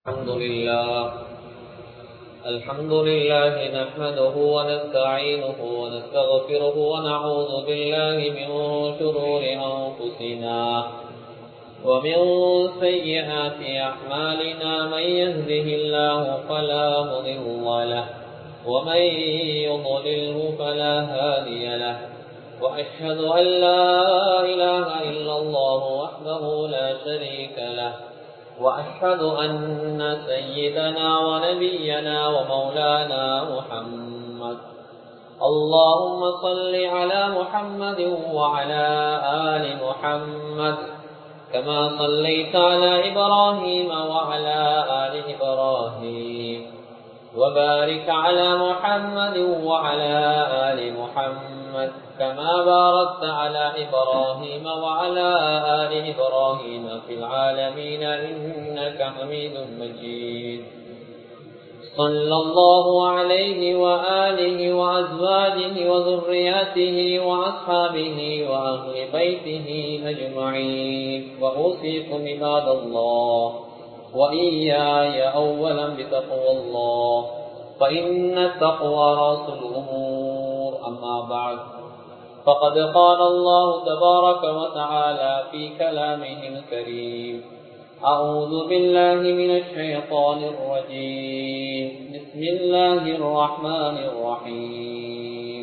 الحمد لله نحمده ونستعينه ونستغفره ونعوذ بالله من شرور أنفسنا ومن سيئات أعمالنا من يهده الله فلا مضل له ومن يضلله فلا هادي له وأشهد أن لا إله إلا الله وحده لا شريك له وأشهد أن سيدنا ونبينا ومولانا محمد اللهم صل على محمد وعلى آل محمد كما صليت على إبراهيم وعلى آل إبراهيم وبارك على محمد وعلى آل محمد كما باركت على إبراهيم وعلى آل إبراهيم في العالمين إنك حميد مجيد صلى الله عليه وآله وأزواجه وذرياته وأصحابه وأهل بيته أجمعين وأوصيكم عباد الله وإياي أولا بتقوى الله فإن التقوى رأس الأمور أما بعد فقد قال الله تبارك وتعالى في كلامه الكريم أعوذ بالله من الشيطان الرجيم بسم الله الرحمن الرحيم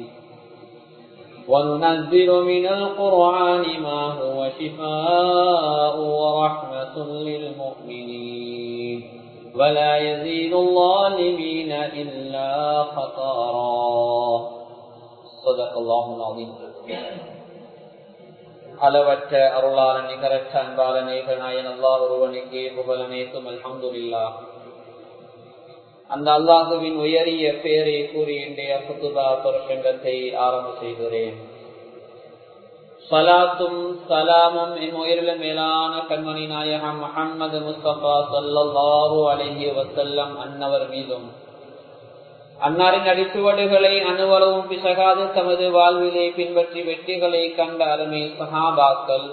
وننزل من القرآن ما هو شفاء ورحمة للمؤمنين ولا يزيد الظالمين إلا خسارا صدق الله العظيم. அளவற்ற அருளாளன் நிகரற்ற அன்பாளன் ஏகநாயன் அல்லாஹ் ஒருவனுக்கே புகழனைத்தும் அல்ஹம்துலில்லாஹ். அந்த அல்லாஹுவின் உயரிய பெயரை கூறி இன்றைய குத்துபா பிரசங்கத்தை ஆரம்ப செய்கிறேன். ஸலாத்தும் ஸலாமும் என் உயிரில மேலான கண்மணி நாயகம் முஹம்மது முஸ்தபா ஸல்லல்லாஹு அலைஹி வஸல்லம் அன்னவர் மீதும் அன்னாரின் அடிச்சுவடுகளை அணுவளவும் பிசகாது தமது வாழ்விலே பின்பற்றி வெற்றிகளை கண்ட அருமை சஹாபாக்கள்,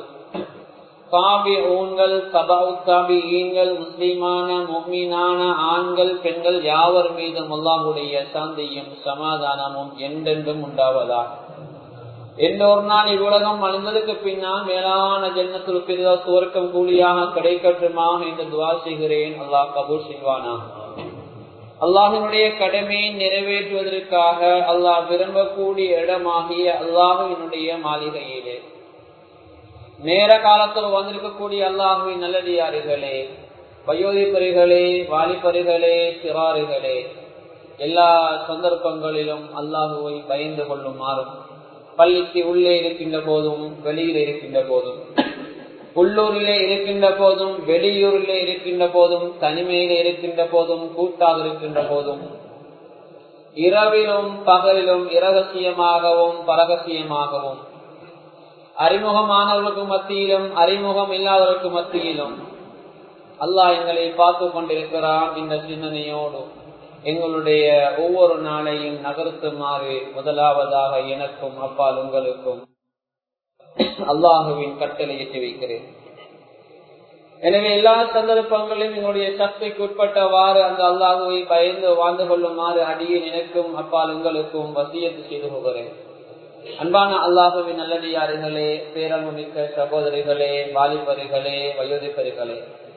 தாபிஊன்கள், தபஉ தாபிஈன்கள், முஸ்லிமான முஃமினான ஆண்கள் பெண்கள் யாவர் மீதும் அல்லாஹ்வுடைய சாந்தியும் சமாதானமும் என்றென்றும் உண்டாவதாக. எல்லோரு நாள் இவ்வுலகம் அழிந்ததுக்கு பின்னால் மேலான ஜன்னத்துல் ஃபிர்தௌஸ் சுவர்க்கம் கூலியாக கிடைக்கட்டுமாக என்று துஆ செய்கிறேன். அல்லாஹ் கபூல் செய்வானா. அல்லாஹினுடைய கடமையை நிறைவேற்றுவதற்காக அல்லாஹ் விரும்பக்கூடிய இடமாகிய அல்லாஹுவினுடைய மாளிகையிலே நேர காலத்தில் வந்திருக்கக்கூடிய அல்லாஹுவின் நல்லடியார்களே, வயோதிபர்களே, வாலிபர்களே, சிறார்களே, எல்லா சந்தர்ப்பங்களிலும் அல்லாஹுவை பயந்து கொள்ளுமாறும், பள்ளிக்கு உள்ளே இருக்கின்ற போதும் வெளியில் இருக்கின்ற போதும், உள்ளூரிலே இருக்கின்ற போதும் வெளியூரிலே இருக்கின்ற போதும், தனிமையிலே இருக்கின்ற போதும் கூட்டாக இருக்கின்ற போதும், இரவிலும் பகலிலும் இரகசியமாகவும் பரகசியமாகவும், அறிமுகமானவர்களுக்கு மத்தியிலும் அறிமுகம் இல்லாதவர்களுக்கு மத்தியிலும் அல்லாஹ் எங்களை பார்த்து கொண்டிருக்கிறான் என்ற சிந்தனையோடு எங்களுடைய ஒவ்வொரு நாளையும் நகர்த்துமாறு முதலாவதாக எனக்கும் அப்பால் உங்களுக்கும் அல்லாஹுவின் கட்டளை எட்டி வைக்கிறேன். எனவே எல்லா சந்தர்ப்பங்களிலும் எங்களுடைய சக்திக்கு உட்பட்டவாறு அந்த அல்லாஹுவை பயந்து வாழ்ந்து கொள்ளுமாறு அடியில் எனக்கும் அப்பால் உங்களுக்கும் வசியத்து செய்து போகிறேன். அன்பான அல்லாஹுவின் நல்லடியார்களே, பேரன்பு மிக்க சகோதரிகளே, வாலிபர்களே, வயோதிபர்களே,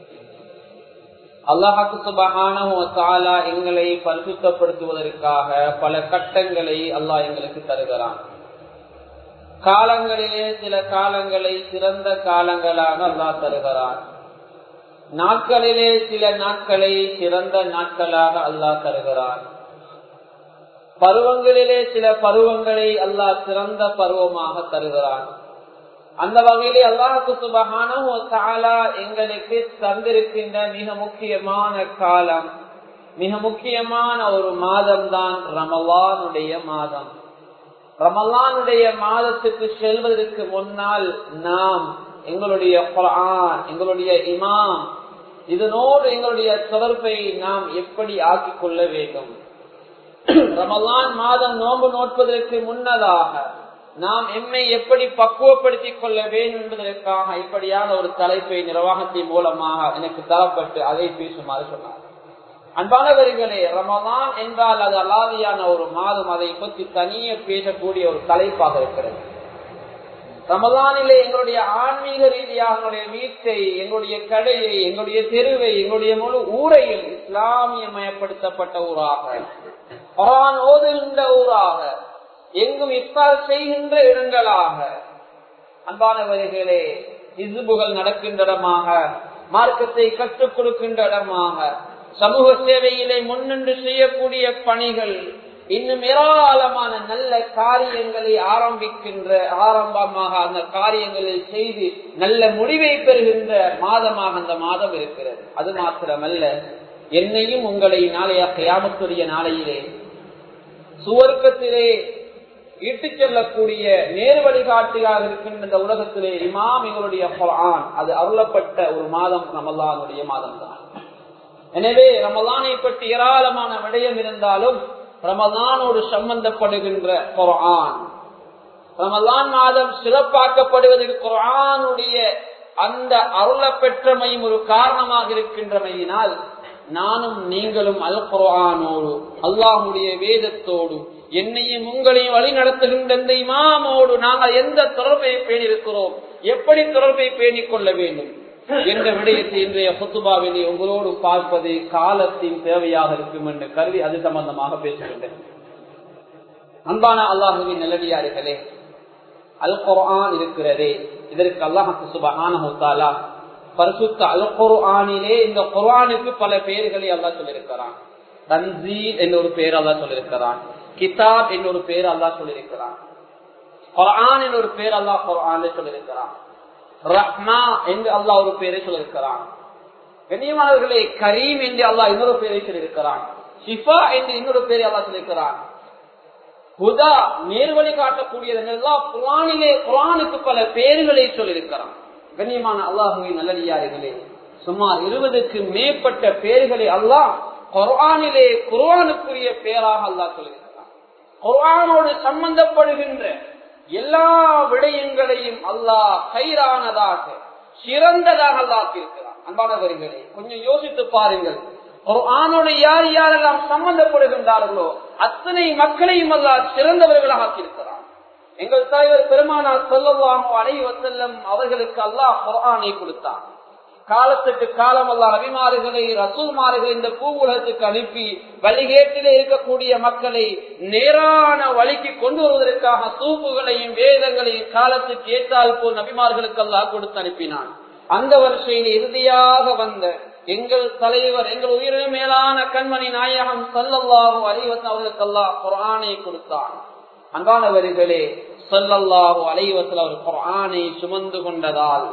அல்லாஹு சுப்ஹானஹு வ தஆலா எங்களை பரிசுத்தப்படுத்துவதற்காக பல கட்டங்களை அல்லாஹ் எங்களுக்கு தருகிறான். காலங்களிலே சில காலங்களை சிறந்த காலங்களாக அல்லாஹ் தருகிறான். நாட்களிலே சில நாட்களை சிறந்த நாட்களாக அல்லாஹ் தருகிறான். பருவங்களிலே சில பருவங்களை அல்லாஹ் சிறந்த பருவமாக தருகிறான். அந்த வகையிலே அல்லாஹு சுப்ஹானஹு வ தஆலா எங்களுக்கு தந்திருக்கின்ற மிக முக்கியமான காலம், மிக முக்கியமான ஒரு மாதம் தான் ரமலானுடைய மாதம். ரமலானுடைய மாதத்துக்கு செல்வதற்கு முன்னால் நாம் எங்களுடைய குர்ஆன், எங்களுடைய இமாம், இதனோடு எங்களுடைய தொடர்பை நாம் எப்படி ஆக்கிக் கொள்ள வேண்டும்? ரமலான் மாதம் நோன்பு நோட்பதற்கு முன்னதாக நாம் எம்மை எப்படி பக்குவப்படுத்திக் கொள்ள வேண்டும் என்பதற்காக இப்படியான ஒரு தலைப்பை நிர்வாகத்தின் மூலமாக எனக்கு தரப்பட்டு அதை பேசுமாறு சொன்னார். அன்பானவர்களே, ரமலான் என்றால் அது அலாதியான ஒரு மாதம். அதை பற்றி தனியே பேசக்கூடிய ஒரு தலைப்பாக இருக்கிறது. ரமலானிலே எங்களுடைய ஆன்மீக ரீதியாக எங்களுடைய வீட்டை, எங்களுடைய கடையை, எங்களுடைய தெருவை, எங்களுடைய முழு ஊரையும் இஸ்லாமியமயப்படுத்தப்பட்ட ஊராக, குர்ஆன் ஓதுகின்ற ஊராக, எங்கும் இஃப்தார் செய்கின்ற இடங்களாக, அன்பானவர்களே, ஹிஸ்புகள் நடக்கின்ற இடமாக, மார்க்கத்தை கற்றுக் கொடுக்கின்ற இடமாக, சமூக சேவையிலே முன்னின்று செய்யக்கூடிய பணிகள், இன்னும் ஏராளமான நல்ல காரியங்களை ஆரம்பமாக அந்த காரியங்களில் செய்து நல்ல முடிவை பெறுகின்ற மாதமாக அந்த மாதம் இருக்கிறது. அது மாத்திரமல்ல, என்னையும் உங்களை நாளைய கியாமத்துடைய நாளையிலே சுவர்க்கத்திலே இட்டுச் செல்லக்கூடிய நேர் வழிகாட்டியாக இருக்கின்ற இந்த உலகத்திலே இமாம் எங்களுடைய குர்ஆன் அது அருளப்பட்ட ஒரு மாதம் ரமலானுடைய மாதம் தான். எனவே ரமலானை பற்றி ஏராளமான விடயம் இருந்தாலும் ரமலானோடு சம்பந்தப்படுகின்ற குர்ஆன், ரமலான் மாதம் சிறப்பாக்கப்படுவதற்கு குர்ஆனுடைய அந்த அருள பெற்றமையும் ஒரு காரணமாக இருக்கின்றமையினால் நானும் நீங்களும் அல் குர்ஆனோடு, அல்லாஹ்வுடைய வேதத்தோடு, என்னையும் உங்களையும் வழி நடத்துகின்ற இந்த இமாமோடு நாங்கள் எந்த தொடர்பை பேணியிருக்கிறோம், எப்படி தொடர்பை பேணிக் கொள்ள வேண்டும் என்ற விடயத்தை இன்றைய குத்துபாவிலே உங்களோடு பார்ப்பது காலத்தின் தேவையாக இருக்கும் என்று கருதி அது சம்பந்தமாக பேசுகின்றேன். அன்பான அல்லாஹுவின் நல்லடியார்களே, அல் குர்ஆன் இருக்கிறதே, இதற்கு அல்லாஹ் சுப்ஹானஹு வ தஆலா பரிசுத்த அல் குர்ஆனிலே இந்த குர்ஆனுக்கு பல பெயர்களை அல்லாஹ் சொல்லியிருக்கிறான். தன்சீல் என்ற ஒரு பெயர் அல்லாஹ் சொல்லியிருக்கிறான், கிதாப் என்ற ஒரு பெயர் அல்லாஹ் சொல்லியிருக்கிறான், குர்ஆன் என்ற ஒரு பெயர் அல்லாஹ் குர்ஆனிலே சொல்லியிருக்கிறான், ரஹ்மா என்று அல்லாஹ் ஒரு பெயரை சொல்லியிருக்கிறான். கண்ணியமானவர்களே, கரீம் என்று அல்லாஹ் இன்னொரு பெயரை சொல்லியிருக்கிறான், ஷிஃபா என்று இன்னொரு பெயரை அல்லாஹ் சொல்லியிருக்கிறான், ஹுதா நேர்வழி காட்டக்கூடியது எல்லாம் குர்ஆனிலே குர்ஆனுக்கு பல பெயர்களை சொல்லியிருக்கிறான். கண்ணியமான அல்லாஹுவின் நல்லடியார்களே, சுமார் 20க்கு மேற்பட்ட பெயர்களை அல்லாஹ் குர்ஆனிலே குர்ஆனுக்குரிய பெயராக அல்லாஹ் சொல்லியிருக்கிறான். குர்ஆனோடு சம்பந்தப்படுகின்ற எல்லா விடயங்களையும் அல்லாஹ் கைரானதாக சிறந்ததாக அல்லாஹ் இருக்கிறான். அன்பானவர்களே, கொஞ்சம் யோசித்து பாருங்கள். குர்ஆனோடு யார் யாரெல்லாம் சம்பந்தப்படுகின்றார்களோ அத்தனை மக்களையும் அல்லாஹ் சிறந்தவர்களாக ஆக்கியிருக்கிறான். எங்கள் தலைவர் பெருமானார் ஸல்லல்லாஹு அலைஹி வஸல்லம் அவர்களுக்கு அல்லாஹ் குர்ஆனை கொடுத்தான். காலத்துக்கு காலம் அல்லாஹ் நபிமார்களை, ரசூல்மார்களை இந்த பூவுலகத்துக்கு அனுப்பி வழிகேட்டிலே இருக்கக்கூடிய மக்களை நேரான வழிக்கு கொண்டு வருவதற்காக சூப்புகளையும் வேதங்களையும் காலத்துக்கு ஏற்றால் போல் நபிமார்களுக்கு அல்லாஹ் கொடுத்து அனுப்பினான். அந்த வரிசையில் இறுதியாக வந்த எங்கள் தலைவர், எங்கள் உயிரினும் மேலான கண்மணி நாயகம் ஸல்லல்லாஹு அலைஹி வஸல்லம் அவர்களுக்கு அல்லாஹ் குர்ஆனை கொடுத்தான். அன்பானவர்களே, ஸல்லல்லாஹு அலைஹி வஸல்லம் அவர் குர்ஆனை சுமந்து கொண்டதால்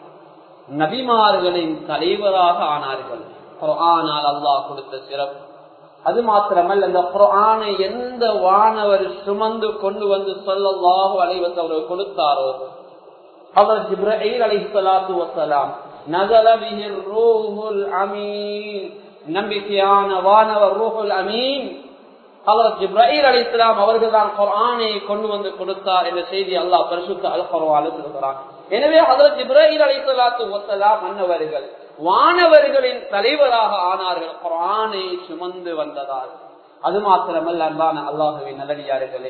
நபிமார்களின் தலைவராக ஆனார்கள். குர்ஆனால் அல்லாஹ் கொடுத்த சிறப்பு. அது மாத்திரமல்ல, அந்த குர்ஆனை எந்த வானவர் சுமந்து கொண்டு வந்து ஸல்லல்லாஹு அலைஹி வஸல்லம் அவர்கள் கொடுத்தாரோ, அவர் ஜிப்ரீல் அலைஹிஸ்ஸலாத்து வஸ்ஸலாம் நஸல பிஹிர் ரூஹுல் அமீன், நபியான வானவர் ரூஹுல் அமீன் அவர் ஜிப்ரீல் அலைஹிஸ்ஸலாம் அவர்கள் தான் குர்ஆனை கொண்டு வந்து கொடுத்தார் என்ற செய்தி அல்லாஹ் பரிசுத்த அல் குர்ஆனில் சொல்கிறார். எனவே ஹஜ்ரத் ஜிப்ரீல் அலைஹிஸ்ஸலாத்து வஸ்ஸலாம் அன்னவர்கள் வானவர்களின் தலைவராக ஆனார்கள் குர்ஆனை சுமந்து வந்ததால். அது மாத்திரமல்ல, அன்பான அல்லாஹ்வின் நல்லடியார்களே,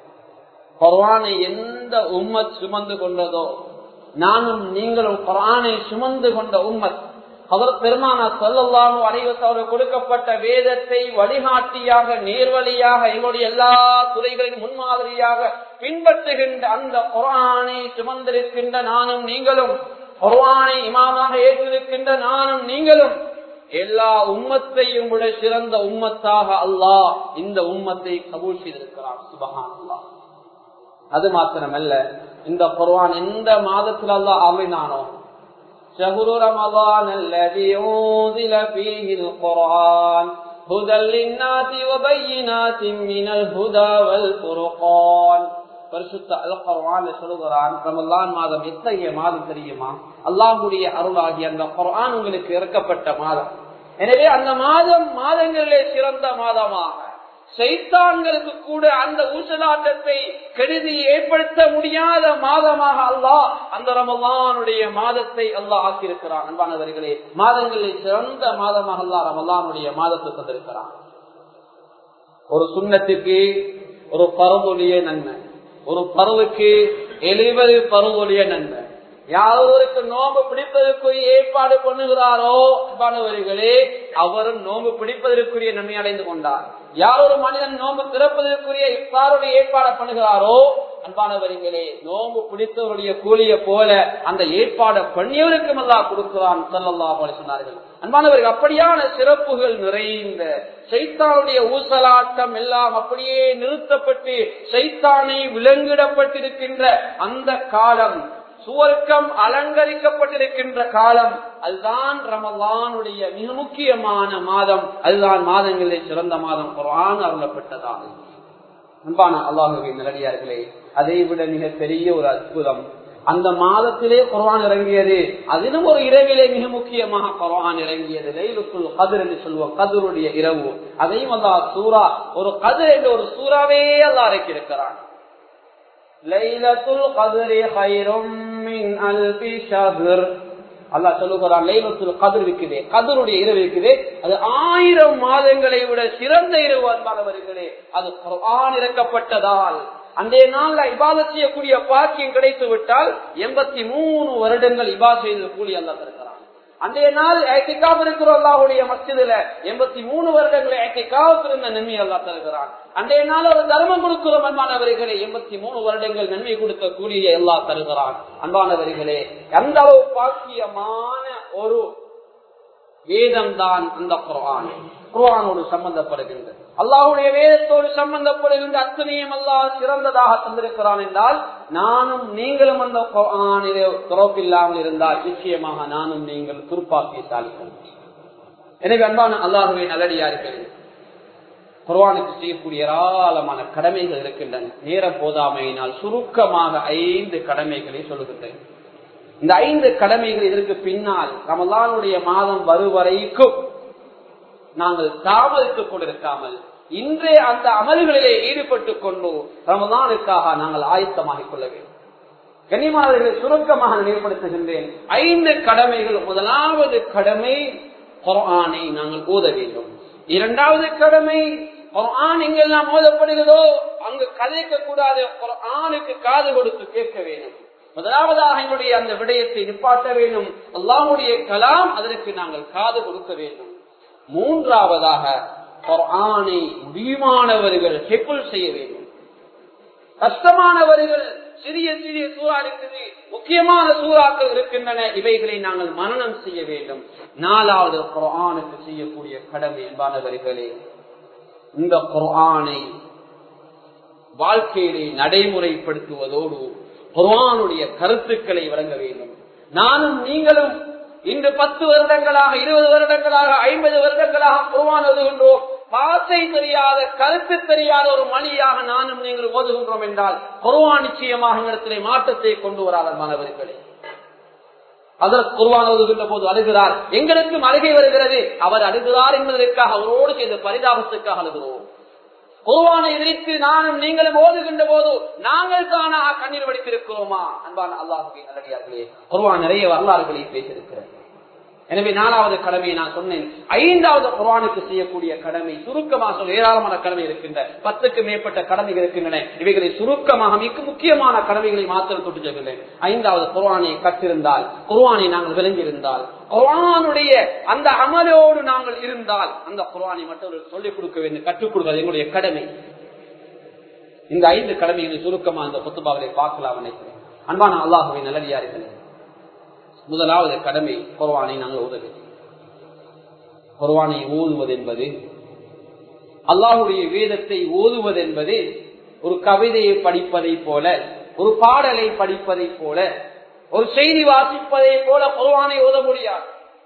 குர்ஆனை எந்த உம்மத் சுமந்து கொண்டதோ, நானும் நீங்களும் குர்ஆனை சுமந்து கொண்ட உம்மத். ஹஜ்ரத் பெருமானார் ஸல்லல்லாஹு அலைஹி வஸல்லம் கொடுக்கப்பட்ட வேதத்தை வழிகாட்டியாக, நேர்வழியாக, எங்களுடைய எல்லா துறைகளின் முன்மாதிரியாக பின்பற்றுகின்ற அந்த குர்ஆனை சுமந்திருக்கின்ற நானும் நீங்களும், குர்ஆனை இமாமாக ஏற்றிருக்கின்ற நானும் நீங்களும் எல்லா உம்மத்தையும் விட சிறந்த உம்மத்தாக அல்லாஹ் இந்த உம்மத்தை கபூல் செய்திருக்கிறார். சுப்ஹானல்லாஹ். அது மாத்திரமல்ல, இந்த குர்ஆன் எந்த மாதத்தில் அல்லாஹ் அருளினானோ, ஷஹ்ரு ரமலான் அல்லதி உன்ஸில ஃபீஹில் குர்ஆன் ஹுதல் லின்னாஸி வ பையினாத்தின் மினல் ஹுதா வல் ஃபுர்கான். பரிசுத்த அல் குர்ஆன்ல சொல்கிறான், ரமலான் மாதம் எத்தகைய மாதம் தெரியுமா? அல்லாஹ்வுடைய அருளாகிய அந்த குர்ஆன் உங்களுக்கு இறக்கப்பட்ட மாதம். எனவே அந்த மாதம் மாதங்களிலே சிறந்த மாதமாக, சைத்தான்களுக்கு கூட அந்த ஊசலாட்டத்தை கெடுதி ஏற்படுத்த முடியாத மாதமாக அல்லாஹ் அந்த ரமலானுடைய மாதத்தை அல்லாஹ் ஆக்கியிருக்கிறான். அன்பானவர்களே, மாதங்களில் சிறந்த மாதமாக அல்லாஹ் ரமலானுடைய மாதத்தை தந்திருக்கிறான். ஒரு சுன்னத்துக்கு ஒரு பருவுடைய நன்மை, ஒரு பருவுக்கு 70 பருவுடைய நன்மை. யாருக்கு நோம்பு பிடிப்பதற்குரிய ஏற்பாடு பண்ணுகிறாரோ அன்பானவர்களே, அவரும் நோம்பு பிடிப்பதற்குரிய நன்மை அடைந்து கொண்டார். யார் ஒரு மனிதன் நோம்பு திறப்பதற்குரிய இஃப்தாருடைய ஏற்பாடு பண்ணுகிறாரோ அன்பானவர்களே, நோம்பு பிடித்தவருடைய கூலிய போல அந்த ஏற்பாடு பண்ணியவருக்கும் அல்லாஹ் கொடுக்கிறான் ஸல்லல்லாஹு அலைஹி சொன்னார்கள். அன்பானவர்கள், அப்படியான சிறப்புகள் நிறைந்த சைத்தானுடைய ஊசலாட்டம் எல்லாம் அப்படியே நிறுத்தப்பட்டு சைத்தானை விலங்கிடப்பட்டிருக்கின்ற அந்த காலம், சுவர்க்கம் அலங்கரிக்கப்பட்டிருக்கின்ற காலம், அதுதான் ரமலானுடைய மிக முக்கியமான மாதம். அதுதான் மாதங்களிலே சிறந்த மாதம், குர்ஆன் அருளப்பட்டதாகும். அன்பான அல்லாஹ்வின் நல்லடியார்களே, அதை விட மிக பெரிய ஒரு அற்புதம் அந்த மாதத்திலே குர்ஆன் இறங்கியது. அதிலும் ஒரு இரவிலே மிக முக்கியமாக குர்ஆன் இறங்கியது. லைலத்துல் கத்ர் என்று சொல்லுவோம், கத்ருடைய இரவு. அதையும் அல்லாஹ் சூரா, ஒரு கத்ர் என்ற ஒரு சூறாவே அல்லாஹ் இறக்கியிருக்கிறான். லைலத்துல் கத்ரி கைரும் மின் அல்ஃபி ஷஹ்ர். அல்லாஹ் சொல்லுகிறான், லைலத்துல் கத்ர் இருக்குதே, கத்ருடைய இரவு இருக்குதே, அது 1000 மாதங்களை விட சிறந்த இரவு. அன்பானவர்களே, அது குர்ஆன் இறக்கப்பட்டதால் அந்த நாள்ல இபாதத் செய்யக்கூடிய பாக்கியம் கிடைத்து விட்டால் 83 வருடங்கள் இபாதத் செய்த கூலி அல்லாஹ் தருகிறான். அந்த நாள் இஅ்திகாஃப் இருக்கிற அல்லாஹ்வுடைய மஸ்ஜிதுல 83 வருடங்களை இஅ்திகாஃப் இருந்த நன்மை அல்லாஹ் தருகிறான். அந்த நாள் ஒரு தர்மம் கொடுக்கிறோம் அன்பானவர்களே, 83 வருடங்கள் நன்மை கொடுக்க கூலியை அல்லாஹ் தருகிறான். அன்பானவர்களே, அந்த அளவு பாக்கியமான ஒரு வேதம் தான் அந்த குர்ஆன். குர்ஆனோடு சம்பந்தப்படுகின்றது, அல்லாஹ்வுடைய வேதத்தோடு சம்பந்தப்படுகின்ற அத்தனையும் அல்லாஹ் சிறந்ததாக தந்திருக்கிறான் என்றால், நானும் நீங்களும் அந்த குர்ஆனிலே தொடர்பில்லாமல் இருந்தால் நிச்சயமாக நானும் நீங்கள் துர்ப்பாக்கியசாலிகள். எனவே அன்பான அல்லாஹ்வின் நல்லடியார்களே, குர்ஆனுக்கு செய்யக்கூடிய ஏராளமான கடமைகள் இருக்கின்றன. நேரம் போதாமையினால் சுருக்கமாக 5 கடமைகளை சொல்லுகின்றேன். இந்த 5 கடமைகள் இதற்கு பின்னால் ரமலானுடைய மாதம் வருவரைக்கும் நாங்கள் தாமதித்துக் கொண்டிருக்காமல் இன்றே அந்த அமல்களிலே ஈடுபட்டுக் கொண்டு ரமலானுக்காக நாங்கள் ஆயத்தமாகிக் கொள்ள வேண்டும். கண்ணியமானவர்களை சுருக்கமாக நினைவுபடுத்துகின்றேன். 5 கடமைகள். முதலாவது கடமை, குர்ஆனை நாங்கள் ஓத வேண்டும். இரண்டாவது கடமை, குர்ஆன் எங்கெல்லாம் ஓதப்படுகிறதோ அங்கு கதைக்க கூடாது, குர்ஆனுக்கு காது கொடுத்து கேட்க வேண்டும். முதலாவதாக எங்களுடைய அந்த விடயத்தை நிப்பாட்ட வேண்டும். அல்லாஹ்வுடைய கலாம், அதற்கு நாங்கள் காது கொடுக்க வேண்டும். மூன்றாவதாக குர்ஆனை முடியுமானவர்கள் ஹிஃப்ல் செய்ய வேண்டும். கஷ்டமானவர்கள் சிறிய சிறிய சூறா இருக்குது, முக்கியமான சூறாக்கள் இருக்கின்றன, இவைகளை நாங்கள் மனனம் செய்ய வேண்டும். நாலாவது குர்ஆனுக்கு செய்யக்கூடிய கடமை என்பானவர்களே, இந்த குர்ஆனை வாழ்க்கையிலே நடைமுறைப்படுத்துவதோடு குர்ஆனுடைய கருத்துக்களை வழங்க வேண்டும். நானும் நீங்களும் இன்று 10 வருடங்களாக, 20 வருடங்களாக, 50 வருடங்களாக குர்ஆன் ஓதுகின்றோம். பாசை தெரியாத, கருத்து தெரியாத ஒரு மொழியாக நானும் நீங்கள் ஓதுகின்றோம் என்றால் குர்ஆன் நிச்சயமாக இடத்திலே மாற்றத்தை கொண்டு வராத மாணவர்களே. அதற்கு குர்ஆன் ஓதுகின்ற போது அழுகிறார், எங்களுக்கும் அழுகை வருகிறது. அவர் அழுகிறார் என்பதற்காக, அவரோடு செய்த பரிதாபத்துக்காக அழுகிறோம். குர்ஆனை எதிர்த்து நானும் நீங்களும் ஓதுகின்ற போது நாங்கள் தானா கண்ணீர் வடித்திருக்கிறோமா? அன்பான அல்லாஹ்வின் நல்லடியார்களே, குர்ஆன் நிறைய வரலாறுகளை பேசியிருக்கிறது. எனவே நாலாவது கடமையை நான் சொன்னேன். 5வது குர்ஆனுக்கு செய்யக்கூடிய கடமை, சுருக்கமாக சொல்ல ஏராளமான கடமை இருக்கின்ற, 10க்கு மேற்பட்ட கடமைகள் இருக்கின்றன. இவைகளை சுருக்கமாக மிக முக்கியமான கடமைகளை மாத்திரம் தொட்டு செல்கின்றேன். 5வது குர்ஆனை கற்றிருந்தால், குர்ஆனை நாங்கள் விளங்கியிருந்தால், குர்ஆனுடைய அந்த அமலோடு நாங்கள் இருந்தால், அந்த குர்ஆனை மற்றவர்கள் சொல்லிக் கொடுக்க வேண்டும், கற்றுக் கொடுப்பது எங்களுடைய கடமை. இந்த 5 கடமைகளை சுருக்கமாக இந்த குத்துபாவிலே பார்க்கலாம் நினைக்கிறேன். அன்பான அல்லாஹ்வின் நல்லடியார்களே, முதலாவது கடமை குர்ஆனை நாங்கள் ஓத வேண்டும். குர்ஆனை ஓதுவது என்பது, அல்லாஹ்வுடைய வேதத்தை ஓதுவது என்பது ஒரு கவிதையை படிப்பதை போல, ஒரு பாடலை படிப்பதை போல, ஒரு செய்தி வாசிப்பதை போல குர்ஆனை ஓத முடியாது.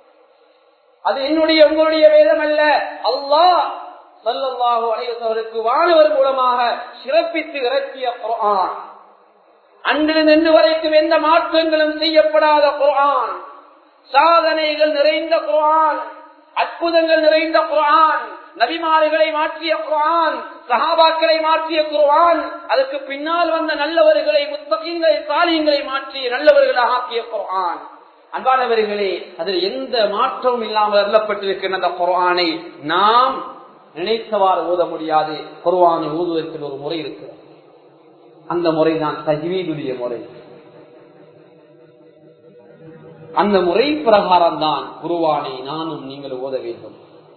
அது என்னுடைய உங்களுடைய வேதம் அல்ல. அல்லாஹ் ஸல்லல்லாஹு அலைஹி வஸல்லம் வானவர் மூலமாக சிறப்பித்து இறக்கிய குர்ஆன், அன்றிலிருந்து இன்று வரைக்கும் எந்த மாற்றங்களும் செய்யப்படாத குர்ஆன், சாதனைகள் நிறைந்த குர்ஆன், அற்புதங்கள் நிறைந்த குர்ஆன், நபிமார்களை மாற்றிய குர்ஆன், சஹாபாக்களை மாற்றிய குர்ஆன், அதுக்கு பின்னால் வந்த நல்லவர்களை, முத்தகீன்களை, சாலிஹீன்களை மாற்றிய நல்லவர்களாக ஆக்கிய குர்ஆன். அன்பானவர்களே, அதில் எந்த மாற்றமும் இல்லாமல் அருளப்பட்டிருக்கின்ற அந்த குர்ஆனை நாம் நினைத்தவாறு ஓத முடியாது. குர்ஆனை ஓதுவதற்கு ஒரு முறை இருக்கிறது. அந்த முறைதான் தஜ்வீதுடைய முறை. அந்த முறை பிரகாரம் தான் குர்ஆனை நானும் நீங்கள் ஓத வேண்டும்.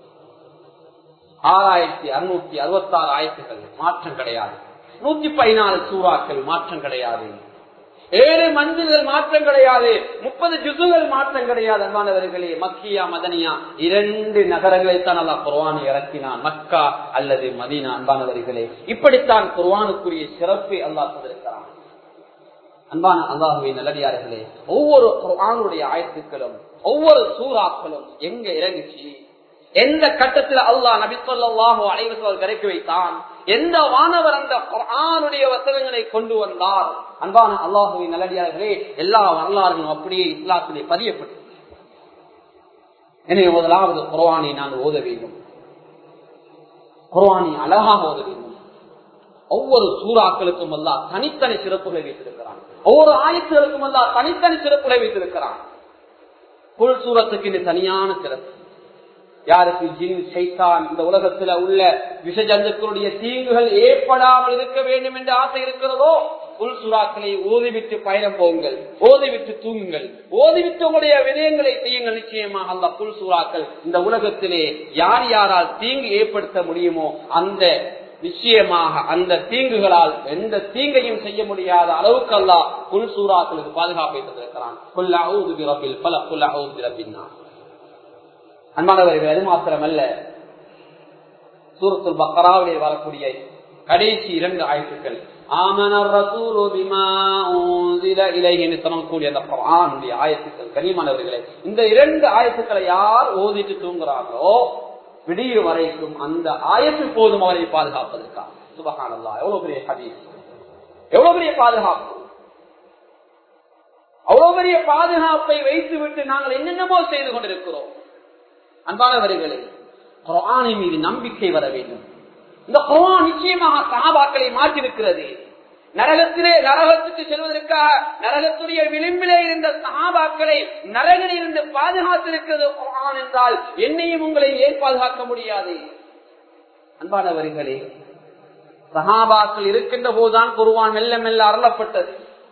6666 ஆயத்துக்கள் மாற்றம் கிடையாது. 114 சூறாக்கள் மாற்றம் கிடையாது. 7 மந்திர்கள் மாற்றம் கிடையாது. 30 ஜுசுகள் மாற்றம் கிடையாது. அன்பானவர்களே, மக்கியா மதனியா 2 நகரங்களை தான் அல்லாஹ் குர்ஆனை இறக்கினான், மக்கா அல்லது மதீனா. அன்பானவர்களே, இப்படித்தான் குர்ஆனுக்குரிய சிறப்பை அல்லாஹ் தந்திருக்கிறான். அன்பான அல்லாஹ்வின் நல்லடியார்களே, ஒவ்வொரு குர்ஆனுடைய ஆயத்துக்களும் ஒவ்வொரு சூறாக்களும் எங்க இறங்குச்சு, எந்த கட்டத்தில் அல்லாஹ் நபி ஸல்லல்லாஹு அலைஹி வஸல்லம் இறக்கி வைத்தான், எந்த வானவர் அந்த குர்ஆனுடைய வசனங்களை கொண்டு வந்தார். அன்பான அல்லாஹ்வின் நல்லடியார்களே, எல்லா வரலாறுகளும் அப்படியே இஸ்லாத்திலே பதியப்பட்டது. எனவே முதலாவது குர்ஆனை நான் ஓத வேண்டும். குர்ஆனை அழகாக ஓத வேண்டும். ஒவ்வொரு சூறாக்களுக்கும் அல்லாஹ் தனித்தனி சிறப்புகளை வைத்திருக்கிறான். ஒவ்வொரு ஆயத்துகளுக்கும் அல்லாஹ் தனித்தனி சிறப்புகளை வைத்திருக்கிறான். குல் சூரத்துக்கு இந்த தனியான சிறப்பு. யாருக்கு ஜின் ஷைத்தான் இந்த உலகத்தில் உள்ள விஷஜந்துக்களுடைய தீங்குகள் ஏற்படாமல் இருக்க வேண்டும் என்ற ஆசை இருக்கிறதோ, குல் சூறாக்களை ஓதிவிட்டு பயணம் போங்கள், ஓதிவிட்டு தூங்குங்கள், ஓதிவிட்டு உங்களுடைய விடயங்களை செய்யுங்கள். நிச்சயமாக அல்லாஹ் குல் சூறாக்கள் இந்த உலகத்திலே யார் யாரால் தீங்கு ஏற்படுத்த முடியுமோ அந்த நிச்சயமாக அந்த தீங்குகளால் எந்த தீங்கையும் செய்ய முடியாத அளவுக்கு அல்லாஹ் குல் சூறாக்களுக்கு பாதுகாப்பை தந்திருக்கிறான். குல் அஊது பிரப்பில் ஃபலக், குல் அஊது பிரப்பின் நாஸ். அன்பானவர்கள், அது மாத்திரமல்ல, சூரத்துல் பக்ராவிலே வரக்கூடிய கடைசி 2 ஆயத்துக்கள் ஆமனர் ரசூலு பிமா உன்சில இலைஹி என்று சொல்லக்கூடிய அந்த குர்ஆனுடைய ஆயத்துக்கள். கனிமானவர்களே, இந்த 2 ஆயத்துக்களை யார் ஓதிட்டு தூங்குறாங்களோ விடிய வரைக்கும் அந்த ஆயத்து போதும் அவரை பாதுகாப்பதற்காக. சுப்ஹானல்லாஹ், எவ்வளவு பெரிய ஹதீஸ், எவ்வளவு பெரிய பாதுகாப்பு. அவ்வளவு பெரிய பாதுகாப்பை வைத்துவிட்டு நாங்கள் என்னென்னமோ செய்து கொண்டிருக்கிறோம். அன்பானவர்களே, குர்ஆனின் மீது நம்பிக்கை வர வேண்டும். இந்த குர்ஆன் நிச்சயமாக சஹாபாக்களை மாற்றிருக்கிறது. நரகத்துக்கு செல்வதற்காக நரகத்துடைய விளிம்பிலே இருந்த சஹாபாக்களை நரகில் இருந்து பாதுகாத்திருக்கிறது குர்ஆன் என்றால் என்னையும் உங்களை ஏன் பாதுகாக்க முடியாது? அன்பானவர்களே, சஹாபாக்கள் இருக்கின்ற போதுதான் குர்ஆன் மெல்ல மெல்ல அருளப்பட்டது.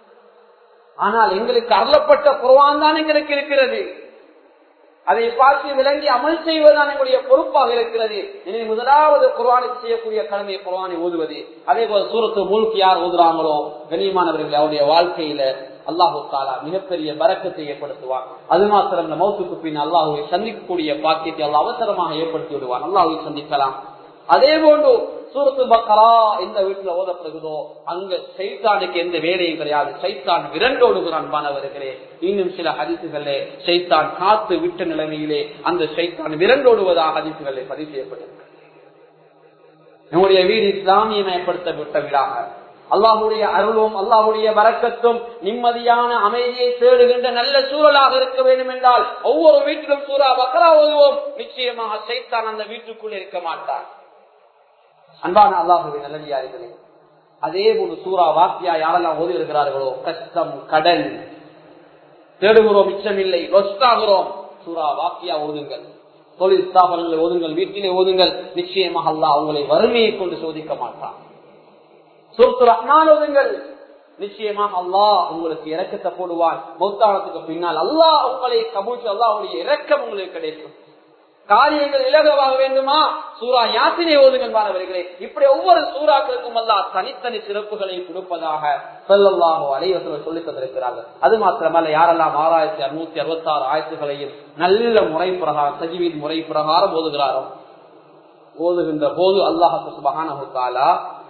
ஆனால் எங்களுக்கு அருளப்பட்ட குர்ஆன் தான் எங்களுக்கு இருக்கிறது. அதை பார்த்து விளங்கி அமல் செய்வதுதான் எங்களுடைய பொறுப்பாக இருக்கிறது. எனவே முதலாவது குர்ஆனுக்கு செய்யக்கூடிய கடமை குர்ஆனை ஓதுவது. அதே போல சூரத்துல் முல்க் யார் ஓதுறாங்களோ கண்ணியமானவர்கள், அவருடைய வாழ்க்கையில அல்லாஹு தஆலா மிகப்பெரிய பரக்கத்தை ஏற்படுத்துவான். அது மாத்திரம் இந்த மௌத்துக்கு பின் அல்லாஹ்வை சந்திக்கக்கூடிய பாக்கியத்தை அல்லாஹ் அவசரமாக ஏற்படுத்தி விடுவான். அல்லாஹ்வை சந்திக்கலாம். அதே போன்று சூரத்துல் பக்ரா எந்த வீட்டுல ஓதப்படுகிறதோ அங்க ஷைத்தானுக்கு எந்த வேலையும் கிடையாது. ஷைத்தான் விரண்டோடுகிறான். மாணவர்களே, இன்னும் சில ஹதீசுகளே ஷைத்தான் காத்து விட்ட நிலைமையிலே அந்த ஷைத்தான் விரண்டோடுவதாக ஹதீசுகளே பதிவு செய்யப்பட்டிருக்கு. நம்முடைய வீடு இஸ்லாமியமயப்படுத்தப்பட்ட வீடாக அல்லாஹ்வுடைய அருளும் அல்லாஹ்வுடைய பரக்கத்தும் நிம்மதியான அமைதியை தேடுகின்ற நல்ல சூழலாக இருக்க வேண்டும் என்றால் ஒவ்வொரு வீட்டிலும் சூரா பக்ரா ஓதுவோம். நிச்சயமாக ஷைத்தான் அந்த வீட்டுக்குள் இருக்க மாட்டான். அன்பான அல்லாஹ்வின் நல்லடியார்களே, அதே போன்று சூரா வாக்கியா யாரெல்லாம் ஓதி இருக்கிறார்களோ, கஷ்டம் கடன் தேடுகிறோம், மிச்சமில்லை, லொஸ்டாகிறோம், சூரா வாக்கியா ஓதுங்கள். தொழில் ஸ்தாபனங்களை ஓதுங்கள், வீட்டிலே ஓதுங்கள். நிச்சயமாக அல்லாஹ் உங்களை வறுமையை கொண்டு சோதிக்க மாட்டான். சூரத்துல் ரஹ்மான் ஓதுங்கள். நிச்சயமாக அல்லாஹ் உங்களுக்கு இரக்கத்தை போடுவான். மௌத்தானத்துக்கு பின்னால் அல்லாஹ் உங்களை கபூல், அல்லாஹ்வுடைய இரக்கம் உங்களுக்கு கிடைக்கும். காரியங்கள் இலகுவாக வேண்டுமா, சூரா யாசினை ஓதுங்கள் மாணவர்களே. இப்படி ஒவ்வொரு சூறாக்களுக்கும் அல்லாஹ் தனித்தனி சிறப்புகளை கொடுப்பதாக ஸல்லல்லாஹு அலைஹி வஸல்லம் சொல்லித் தந்திருக்கிறார்கள். அது மாத்திரமல்ல, யாரெல்லாம் 6666 ஆயத்துகளையும் நல்ல முறை பிரகாரம் தஜ்வீத் முறை பிரகாரம் ஓதுகிறாரோ, ஓதுகின்ற போது அல்லாஹ் சுப்ஹானஹு வ தஆலா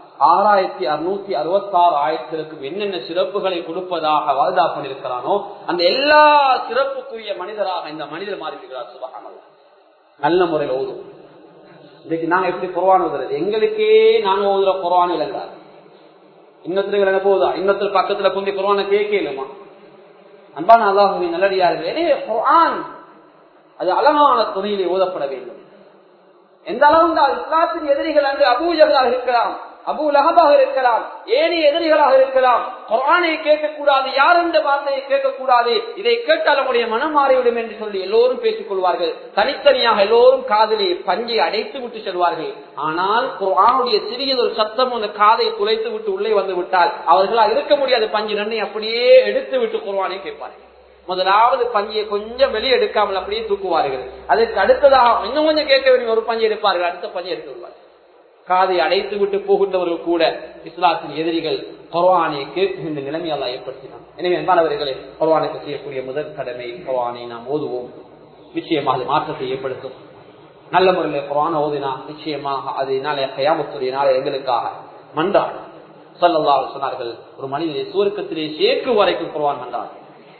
6666 ஆயத்துகளுக்கு என்னென்ன சிறப்புகளை கொடுப்பதாக வாதா பண்ணியிருக்கிறானோ அந்த எல்லா சிறப்புக்குரிய மனிதராக இந்த மனிதர் மாறிவிடுகிறார். சுப்ஹானல்லாஹ், நல்ல முறையில் ஓதும். இன்னைக்கு நாங்க எப்படி குர்ஆன் ஓதுறது? எங்களுக்கே நாங்க ஓதுற குர்ஆன் இல்லைங்க. இன்னத்துல என்ன போதா, இன்னத்துல பக்கத்துல கொஞ்சம் குர்ஆனை கேட்கலுமா? அன்பான அல்லாஹ்வின் நல்லடியார்களே, குர்ஆன் அது அழகான துணையிலே ஓதப்பட வேண்டும். எந்த அளவு இஸ்லாத்தின் எதிரிகள் அன்று அபூ ஜஹலாக இருக்கலாம், அபூ லஹபாக இருக்கலாம், ஏனைய எதிரிகளாக இருக்கலாம். குர்ஆனை கேட்கக்கூடாது, யார் என்ற வார்த்தையை கேட்கக்கூடாது, இதை கேட்டால் நம்முடைய மனம் மாறிவிடும் என்று சொல்லி எல்லோரும் பேசிக் கொள்வார்கள். தனித்தனியாக எல்லோரும் காதிலே பஞ்சை அடைத்து விட்டு செல்வார்கள். ஆனால் குர்ஆனுடைய சிறியதொரு சத்தம் அந்த காதை குலைத்து விட்டு உள்ளே வந்து விட்டால் அவர்களால் இருக்க முடியாது. பஞ்சு நன்னை அப்படியே எடுத்து விட்டு குர்ஆனை கேட்பார்கள். முதலாவது பஞ்சியை கொஞ்சம் வெளியே எடுக்காமல் அப்படியே தூக்குவார்கள். அதற்கு அடுத்ததாக இன்னும் கொஞ்சம் கேட்க வேண்டிய ஒரு பஞ்சை எடுப்பார்கள், அடுத்த பஞ்சை எடுத்து விடுவார்கள். காதை அடைத்து விட்டு போகின்றவர்கள் கூட இஸ்லாத்தின் எதிரிகள் குர்ஆனை கேட்கின்ற நிலைமை அல்லாஹ் ஏற்படுத்தினான். எனவே அன்பானவர்களே, குர்ஆனுக்கு செய்யக்கூடிய முதல் கடமை குர்ஆனை நாம் ஓதுவோம். நிச்சயமாக அது மாற்றத்தை ஏற்படுத்தும். நல்ல முறையில் குர்ஆனை ஓதினா நிச்சயமாக அது நாளைய கியாமத்துடைய நாளை எங்களுக்காக மன்றாடும். ஸல்லல்லாஹு அலைஹி சொன்னார்கள், ஒரு மனிதனை சுவர்க்கத்திலே சேர்க்கும் வரைக்கும் குர்ஆன் மன்றாடும்.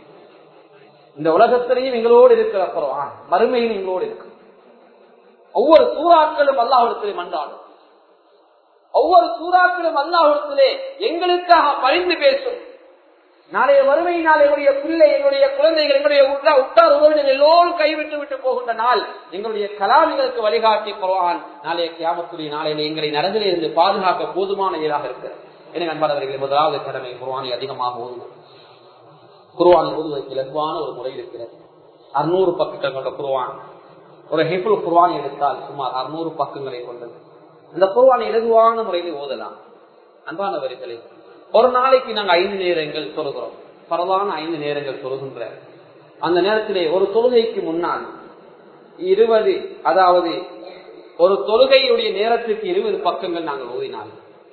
இந்த உலகத்திலேயும் எங்களோடு இருக்கிற குர்ஆன் மறுமையில் எங்களோடு இருக்கு. ஒவ்வொரு சூறாக்களும் அல்லாஹ்விடத்திலே மன்றாடும். ஒவ்வொரு சூறாக்களும் அல்லாஹ்விடத்திலே எங்களுக்காக பரிந்து பேசும். நாளைய மறுமையினால் எங்களுடைய பிள்ளை, எங்களுடைய குழந்தைகள், எங்களுடைய உற்றார் உறவினர் எல்லோரும் கைவிட்டு விட்டு போகின்ற நாள் எங்களுடைய கலாமிகளுக்கு வழிகாட்டி குர்ஆன் நாளைய கியாமத்துடைய நாளையில எங்களை நரகிலே இருந்து பாதுகாக்க போதுமான இயலாக இருக்கிறது. எனவே அன்பானவர்களே, முதலாவது கடமை குர்ஆனை அதிகமாக ஓதுவோம். குர்ஆன் ஓதுவதற்கு இலகுவான ஒரு முறை இருக்கிறது. 600 பக்கங்கள் கொண்ட குர்ஆன். ஒரு ஹிஃபுல் குர்ஆன் எடுத்தால் சுமார் 600 பக்கங்களை கொண்டது. இந்த குர்ஆனை இலகுவான முறையில் ஓதலாம். அன்பானவர்களே, ஒரு நாளைக்கு நாங்கள் 5 நேரங்கள் தொழுகிறோம். பரவான 5 நேரங்கள் தொழுகின்ற அந்த நேரத்திலே ஒரு தொழுகைக்கு முன்னால் 20, அதாவது ஒரு தொழுகையுடைய நேரத்திற்கு 20 பக்கங்கள் நாங்கள் ஓதினால்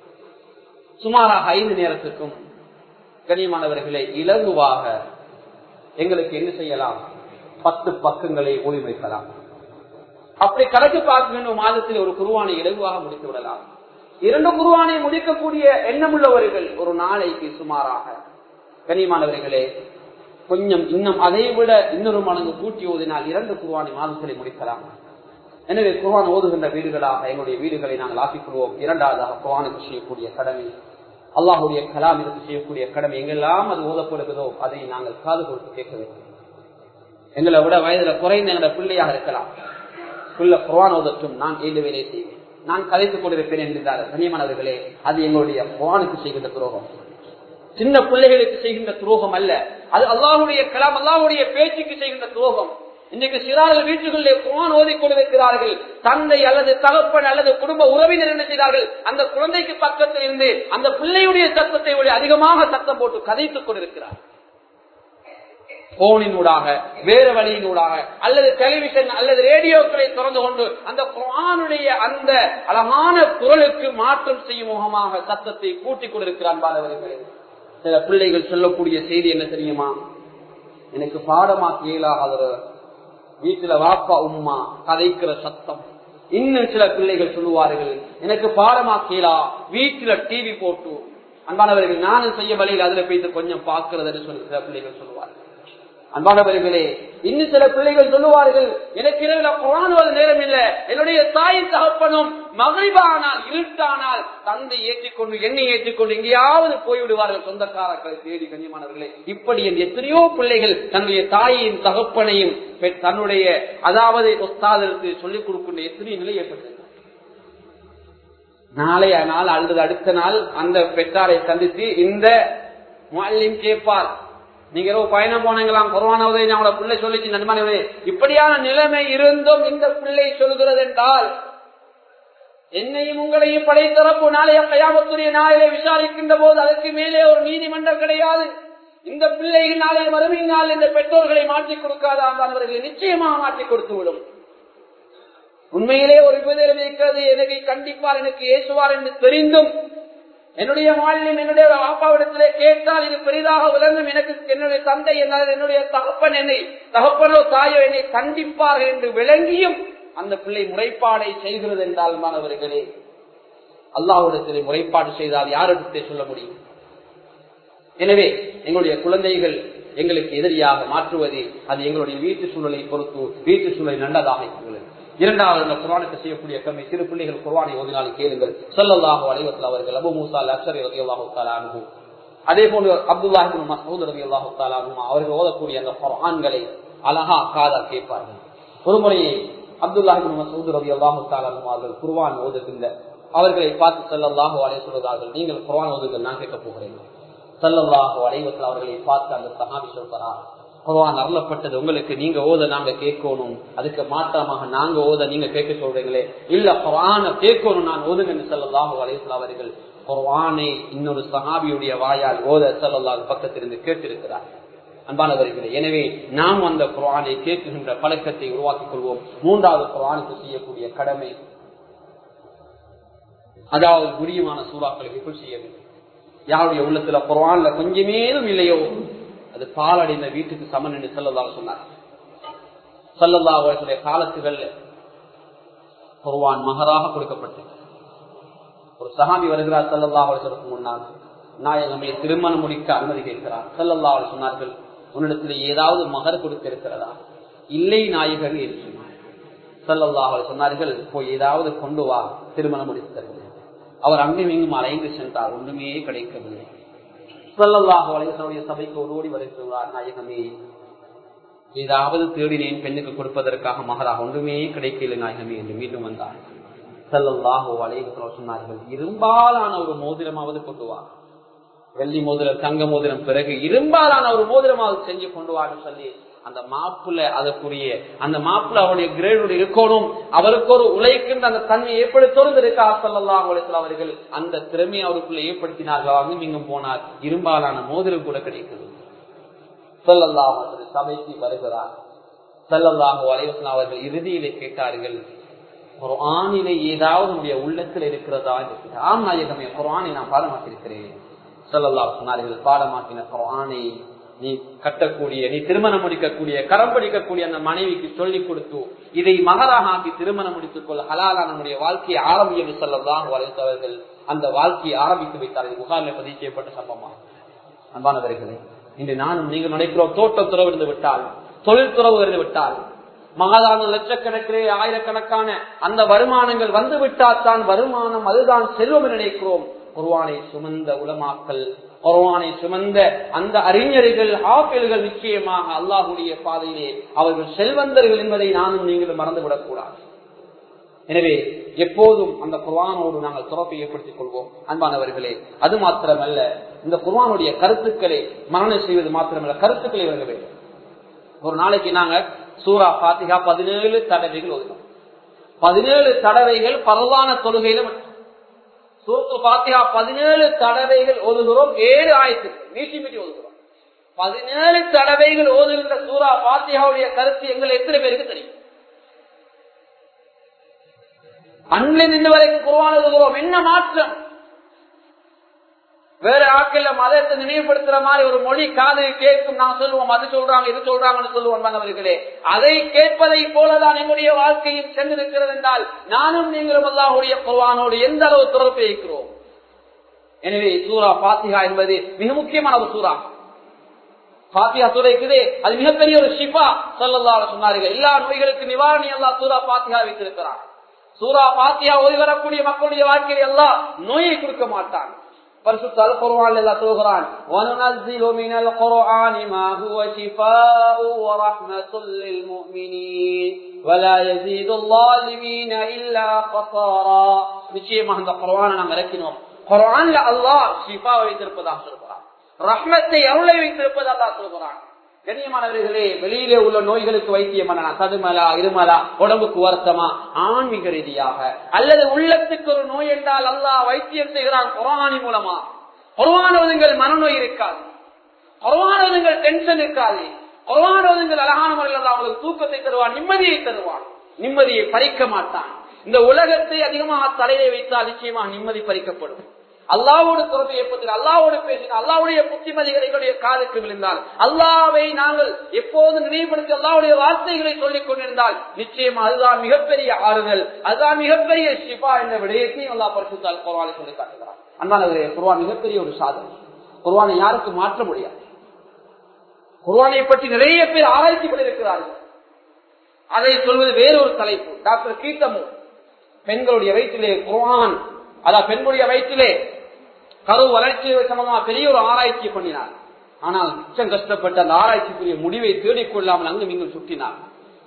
சுமாராக 5 நேரத்திற்கும் கண்ணியமானவர்களை இலகுவாக எங்களுக்கு என்ன செய்யலாம்? 10 பக்கங்களை ஓதி வைக்கலாம். அப்படி கணக்கு பார்க்க வேண்டும். மாதத்தில் ஒரு குர்ஆனை இலகுவாக முடித்து விடலாம். 2 குர்ஆனை முடிக்கக்கூடிய எண்ணமுள்ளவர்கள் ஒரு நாளைக்கு சுமாராக கண்ணியமானவர்களே கொஞ்சம் இன்னும் அதை விட இன்னொரு மடங்கு கூட்டி ஓதினால் 2 குர்ஆனை மாதத்திலே முடிக்கலாம். எனவே குர்ஆன் ஓதுகின்ற வீடுகளாக எங்களுடைய வீடுகளை நாங்கள் ஆக்கிக்கொள்வோம். இரண்டாவதாக குர்ஆனுக்கு செய்யக்கூடிய கடமை, அல்லாஹுடைய கலாம் இதற்கு செய்யக்கூடிய கடமை, எங்கெல்லாம் அது ஓதப்படுகிறதோ அதை நாங்கள் காது கொடுத்து கேட்க வேண்டும். எங்களை விட வயதுல குறைந்த எங்களுடைய பிள்ளையாக இருக்கலாம், பிள்ளை குர்ஆன் ஓதட்டும், நான் 7 வேலை செய்வேன், நான் கலைத்துக் கொண்டிருப்பேன் என்கிறார். கண்ணியமானவர்களே, அது எங்களுடைய குர்ஆனுக்கு செய்கின்ற துரோகம், சின்ன பிள்ளைகளுக்கு செய்கின்ற துரோகம் அல்ல. அது அல்லாஹுடைய கலாம், அல்லாஹுடைய பேச்சுக்கு செய்கின்ற துரோகம். இன்றைக்கு சிறார்கள் வீட்டுகளிலே குர்ஆன் ஓதிக்கொண்டிருக்கிறார்கள். தந்தை அல்லது தகப்பன் அல்லது குடும்ப உறவினர் என்ன செய்தார்கள்? அந்த குழந்தைக்கு பக்கத்தில் இருந்து அந்த பிள்ளையுடைய சத்தத்தை விட அதிகமாக சத்தம் போட்டு கதைத்துக் கொண்டிருக்கிறார். போனினூடாக, வேறு வழியினூடாக, அல்லது டெலிவிஷன் அல்லது ரேடியோக்களை திறந்து கொண்டு அந்த குர்ஆனுடைய அந்த அழகான குரலுக்கு மாற்றம் செய்யும் முகமாக சத்தத்தை கூட்டிக் கொண்டிருக்கிறான். பாலவர்களே, சில பிள்ளைகள் சொல்லக்கூடிய செய்தி என்ன தெரியுமா? எனக்கு பாடமாக்கி இயலாத வீட்டுல வாப்பா உம்மா கதைக்கிற சத்தம். இன்னும் சில பிள்ளைகள் சொல்லுவார்கள், எனக்கு பாடமாக்கலா வீட்டுல டிவி போட்டு. அன்பானவர்கள், நானும் செய்ய வழியில் அதுல போயிட்டு கொஞ்சம் பார்க்கிறதுன்னு சொல்லி சில பிள்ளைகள் சொல்லுவார்கள். அன்பானவர்களே, இன்னும் சில பிள்ளைகள் சொல்லுவார்கள், எனக்கு இரவுல குர்ஆன் ஓத நேரம் இல்லை, என்னுடைய தாயின் தகப்பனும் மகிழ்வானால் இருட்டானால் தந்தை ஏற்றிக்கொண்டு என்னை ஏற்றிக்கொண்டு எங்கேயாவது போய்விடுவார்கள் சொந்தக்காரர்களை தேடி. கண்ணியமானவர்களே, இப்படி எத்தனையோ பிள்ளைகள் தன்னுடைய தாயின் தகப்பனையும் தன்னுடைய அதாவது உஸ்தாதருக்கு சொல்லிக் கொடுக்கின்ற எத்தனையோ நிலை ஏற்பட்டது. நாளைய நாள் அல்லது அடுத்த நாள் அந்த பெற்றாரை சந்தித்து இந்த முஅல்லிம் கேட்பார், நீங்க பயணம் போனீங்களாம் குர்ஆன் ஓதி அவங்களோட பிள்ளை சொல்லிச்சு நண்பனே. இப்படியான நிலைமை இருந்தும் இந்த பிள்ளை சொல்கிறது என்றால் என்னையும் உங்களையும் படைத்தரப்பு நாளைய கியாமத்துடைய நாளிலே விசாரிக்கின்ற போது அதற்கு மேலே ஒரு நீதிமன்றம் கிடையாது. இந்த பிள்ளைகள் நாளைய மறுமையினால் இந்த பெற்றோர்களை மாற்றிக் கொடுக்காதவர்களை நிச்சயமாக மாற்றிக் கொடுத்து விடும். உண்மையிலே ஒரு விபதம் இருக்கிறது, எனக்கு கண்டிப்பார், எனக்கு ஏசுவார் என்று தெரிந்தும் என்னுடைய மாநிலம் என்னுடைய ஆப்பாவிடத்திலே கேட்டால் இது பெரிதாக விளங்கும், எனக்கு என்னுடைய தந்தை என்னுடைய தகப்பன் என்னை தகப்பனோ தாயோ என்னை கண்டிப்பார்கள் என்று விளங்கியும் அந்த பிள்ளை முறைப்பாடை செய்கிறது என்றால் மாணவர்களே, அல்லாஹ்விடத்திலே முறைப்பாடு செய்தால் யாரிடத்திலே சொல்ல முடியும்? எனவே எங்களுடைய குழந்தைகள் எங்களுக்கு எதிரியாக மாற்றுவது அது எங்களுடைய வீட்டு சூழலை பொறுத்து, வீட்டு சூழலை நல்லதாக இருக்கிறது. இரண்டாவது, இந்த குர்ஆனுக்கு செய்யக்கூடிய கடமை, சிறு பிள்ளைகள் குர்ஆனை ஓதினால் கேளுங்கள். ஸல்லல்லாஹு அலைஹி வஸல்லம் அவர்கள் அபூ மூஸா அல்-அஷ்அரி ரலியல்லாஹு தஆலா அன்ஹு, அதே போன்று அப்துல்லாஹ் இப்னு மஸ்ஊத் ரலியல்லாஹு தஆலா அன்ஹு அவர்கள் ஓதக்கூடிய அந்த குர்ஆன்களை அழகா காதால் கேட்பார்கள். ஒரு முறையே அப்துல்லாஹ் இப்னு மஸ்ஊத் ரலியல்லாஹு தஆலா அன்ஹு அவர்கள் குர்ஆன் ஓதுகின்ற அவர்களை பார்த்து ஸல்லல்லாஹு அலைஹி சொல்றார்கள், நீங்கள் குர்ஆன் ஓதுங்கள், நான் கேட்க போகிறேன். ஸல்லல்லாஹு அலைஹி வஸல்லம் அவர்களை பார்த்து அந்த சஹாபி சொல்றார், குர்ஆன் அருளப்பட்டது உங்களுக்கு, நீங்க ஓத நாங்க கேட்கணும், அதுக்கு மாற்றமாக நாங்க ஓத நீங்க கேட்க சொல்றீங்களே. இல்ல, குர்ஆனை கேட்கணும், நான் ஓதுங்கன்னு ஸல்லல்லாஹு அலைஹி வஸல்லம் அவர்கள் குர்ஆனை இன்னொரு சஹாபியுடைய வாயால் ஓத ஸல்லல்லாஹு பக்கத்திலிருந்து கேட்டிருக்கிறார். அன்பானவர்களே, எனவே நாம் அந்த குர்ஆனை கேட்கின்ற பழக்கத்தை உருவாக்கிக் கொள்வோம். மூன்றாவது குர்ஆனுக்கு செய்யக்கூடிய கடமை, அதாவது புரியமான சூறாக்களை எப்படி செய்ய வேண்டும். யாருடைய உள்ளத்துல குர்ஆன்ல கொஞ்சமேலும் இல்லையோ அது பாலடைந்த வீட்டுக்கு சமன் என்று ஸல்லல்லாஹு சொன்னார். ஸல்லல்லாஹு அலைஹி வஸல்லம் காலத்துகள்ல குர்ஆன் மஹராக கொடுக்கப்பட்டது. ஒரு சஹாபி வருகிறார் ஸல்லல்லாஹு அலைஹி வஸல்லம் முன்னால், நாயகமே திருமணம் முடிக்க அனுமதி கேட்கிறார். ஸல்லல்லாஹு அலைஹி சொன்னார்கள், உன்னிடத்துல ஏதாவது மகர் கொடுக்க இருக்கிறதா? இல்லை நாயகர் என்று சொன்னார். ஸல்லல்லாஹு அலைஹி சொன்னார்கள், போய் ஏதாவது கொண்டு வா, திருமணம் முடித்தது. அவர் அங்கும் இங்கும் அலைந்து சென்றார், ஒன்றுமே கிடைக்கவில்லை. ஸல்லல்லாஹு அலைஹி வஸல்லம் சபைக்கு ஓடி வருகிறார், நாயகமே ஏதாவது தேடினேன் பெண்ணுக்கு கொடுப்பதற்காக மகராக, ஒன்றுமே கிடைக்கல நாயகமே என்று மீண்டும் வந்தார். ஸல்லல்லாஹு அலைஹி வஸல்லம் சொன்னார்கள், இரும்பாலான ஒரு மோதிரமாவது கொண்டு வா, வெள்ளி மோதிரம் தங்க மோதிரம் பிறகு இரும்பாலான ஒரு மோதிரமாவது செஞ்சு கொண்டு வான்னு சொல்லி அந்த மாப்புல அதற்குரிய அந்த மாப்புல அவருடைய கிரேடு இருக்கணும், அவருக்கு ஒரு உழைக்கின்ற அந்த தன்மை எப்படி தொடர்ந்திருக்கா ஸல்லல்லாஹு அலைஹி வஸல்லம் அவர்கள் அந்த திறமையை அவருக்குள்ள ஏற்படுத்தினார்கள். அங்கும் இங்கும் போனார், இரும்பாலான மோதிரம் கூட கிடைக்குது. ஸல்லல்லாஹு அலைஹி வஸல்லம் சபைக்கு வருகிறார். ஸல்லல்லாஹு அலைஹி வஸல்லம் அவர்கள் இறுதியிலே கேட்டார்கள், குர்ஆனிலே ஏதாவது உடைய உள்ளத்தில் இருக்கிறதா என்று. ஆம் நாயகமே, குர்ஆனை நான் பாடமாக்கியிருக்கிறேன். ஸல்லல்லாஹு சொன்னார்கள், பாடமாக்கின குர்ஆனை நீ கட்டக்கூடிய, நீ திருமணம் முடிக்கக்கூடிய, கரம் படிக்கக்கூடிய அந்த மனைவிக்கு சொல்லிக் கொடுத்து இதை மகராக ஆக்கி திருமணம் முடித்துக் கொள்ள ஹலாலா நம்முடைய வாழ்க்கையை ஆரம்பித்து ஸல்லல்லாஹு அலைஹி வஸல்லம் அவர்கள் அந்த வாழ்க்கையை ஆரம்பித்து வைத்தார்கள். புகாரில் பதிவு செய்யப்பட்ட சம்பவம். அன்பானவர்களே, இன்று நானும் நீங்கள் நினைக்கிறோம், தோட்ட துறவு இருந்து விட்டால், தொழில் துறவு இருந்து விட்டால், மாதான லட்சக்கணக்கிலே ஆயிரக்கணக்கான அந்த வருமானங்கள் வந்து விட்டால் தான் வருமானம், அதுதான் செல்வம் நினைக்கிறோம். குர்ஆனை சுமந்த உலமாக்கள், குர்ஆனை சுமந்த அந்த அறிஞர்கள், ஹாஃபில்கள் நிச்சயமாக அல்லாஹ்வுடைய பாதையிலே அவர்கள் செல்வந்தர்கள் என்பதை நானும் நீங்களும் மறந்துவிடக் கூடாது. எனவே எப்போதும் அந்த குர்ஆனோடு நாங்கள் தொடர்பை ஏற்படுத்திக் கொள்வோம். அன்பானவர்களே, அது மாத்திரமல்ல, இந்த குர்ஆனுடைய கருத்துக்களை மரணம் செய்வது மாத்திரமல்ல, கருத்துக்களை வழங்க வேண்டும். ஒரு நாளைக்கு நாங்க சூரா ஃபாத்திஹா 17 தடவைகள் ஓதுகிறோம். 17 தடவைகள் பரவான தொழுகையில சூரத்து ஃபாத்திஹா 17 தடவைகள் ஓதுகிறோம். 7 ஆயத்துக்கு நீட்டி மீட்டி ஓதுகிறோம். 17 தடவைகள் ஓதுகின்ற சூரா ஃபாத்திஹாவுடைய கருத்து எங்களை எத்தனை பேருக்கு தெரியும்? அன்னில் இன்று வரைக்கும் குர்ஆன் ஓதுகிறோம். என்ன மாற்றம்? வேற ஆட்கள் மதத்தை நினைவுபடுத்துற மாதிரி ஒரு மொழி காது கேட்கும், நாங்க சொல்லுவோம் அது சொல்றாங்க இது சொல்றாங்கன்னு சொல்லுவோம். அவர்களே, அதை கேட்பதை போலதான் எங்களுடைய வாழ்க்கையில் சென்றிருக்கிறது என்றால் நானும் நீங்களும் அல்லாஹ்வுடைய குர்ஆனோடு எந்த அளவு தொடர்பு இருக்கிறோம். எனவே சூரா ஃபாத்திஹா என்பது மிக முக்கியமான ஒரு சூரா. ஃபாத்திஹா சூரா இருக்குதே, அது மிகப்பெரிய ஒரு ஷிஃபா. ஸல்லல்லாஹு அலைஹி சொன்னார்கள், எல்லா நோய்களுக்கு நிவாரணி அல்லாஹ் சூரா ஃபாத்திஹா வைத்திருக்கிறார். சூரா ஃபாத்திஹா ஓதி வரக்கூடிய மக்களுடைய வாழ்க்கையில் அல்லாஹ் நோயை கொடுக்க மாட்டான். பரிசுத்த அல் குர்ஆன் அல்லாஹ் சொல்கிறான், வனுனஸ்ஸிலு மினல் குர்ஆனி மா ஹுவ ஷிஃபாஉ வ ரஹ்மத்துல் லில் முஃமினீன் வலா யஸீதுல் ஸாலிமீன இல்லா கஸாரா. நிச்சயமாக இந்த குர்ஆனை நாம் இறக்கினோம். குர்ஆன்ல அல்லாஹ் ஷிஃபா வைத்திருப்பதாக சொல்கிறான், ரஹ்மத்தை அருளை வைத்திருப்பதாக அல்லாஹ் சொல்கிறான். கண்ணியமானவர்களே, வெளியிலே உள்ள நோய்களுக்கு வைத்தியம் பண்ணலாம், சதுமலா இருமலா உடம்புக்கு வருத்தமா ஆன்மீக ரீதியாக, அல்லது உள்ளத்துக்கு ஒரு நோய் என்றால் அல்லாஹ் வைத்தியம் செய்கிறான் குர்ஆன் மூலமா. குர்ஆன் ஓதுங்கள் மனநோய் இருக்காது, குர்ஆன் ஓதுங்கள் டென்ஷன் இருக்காது, குர்ஆன் ஓதுங்கள் அழகான முறையில் அல்லாஹ் உங்களுக்கு தூக்கத்தை தருவான், நிம்மதியை தருவான், நிம்மதியை பறிக்க மாட்டான். இந்த உலகத்தை அதிகமாக தலையை வைத்தால் நிச்சயமாக நிம்மதி பறிக்கப்படும். அல்லாஹ்வோடு தொடர்பு ஏற்படுத்த, அல்லாஹ்வோடு பேசினால், அல்லாஹ்வுடைய புத்திமதிகளுடைய காதுக்கு விழுந்தால், அல்லாஹ்வை நாங்கள் எப்போது நினைவுபடுத்தி அல்லாஹ்வுடைய வார்த்தைகளை சொல்லிக் கொண்டிருந்தால் நிச்சயம் அதுதான் மிகப்பெரிய ஆறுதல், அதுதான் மிகப்பெரிய ஷிஃபா என்ற விடயத்தையும் அல்லாஹ் பரிசுத்த அல் குர்ஆனில் சொல்லி காட்டுகிறார். அன்பானவர்களே, குர்ஆன் மிகப்பெரிய ஒரு சாதனை. குர்ஆனை யாருக்கும் மாற்ற முடியாது. குர்ஆனை பற்றி நிறைய பேர் ஆராய்ச்சி பண்ணியிருக்கிறார்கள். அதை சொல்வது வேறொரு தலைப்பு. டாக்டர் கீட்டமு பெண்களுடைய வயிற்றிலே குர்ஆன், அதாவது பெண்களுடைய வயிற்றிலே கரு வளர்ச்சி சம்பந்தமா பெரிய ஒரு ஆராய்ச்சி பண்ணினார். ஆனால் மிச்சம் கஷ்டப்பட்ட அந்த ஆராய்ச்சிக்குரிய முடிவை தேடிக்கொள்ளாமல் அங்கு நீங்கள் சுட்டினார்.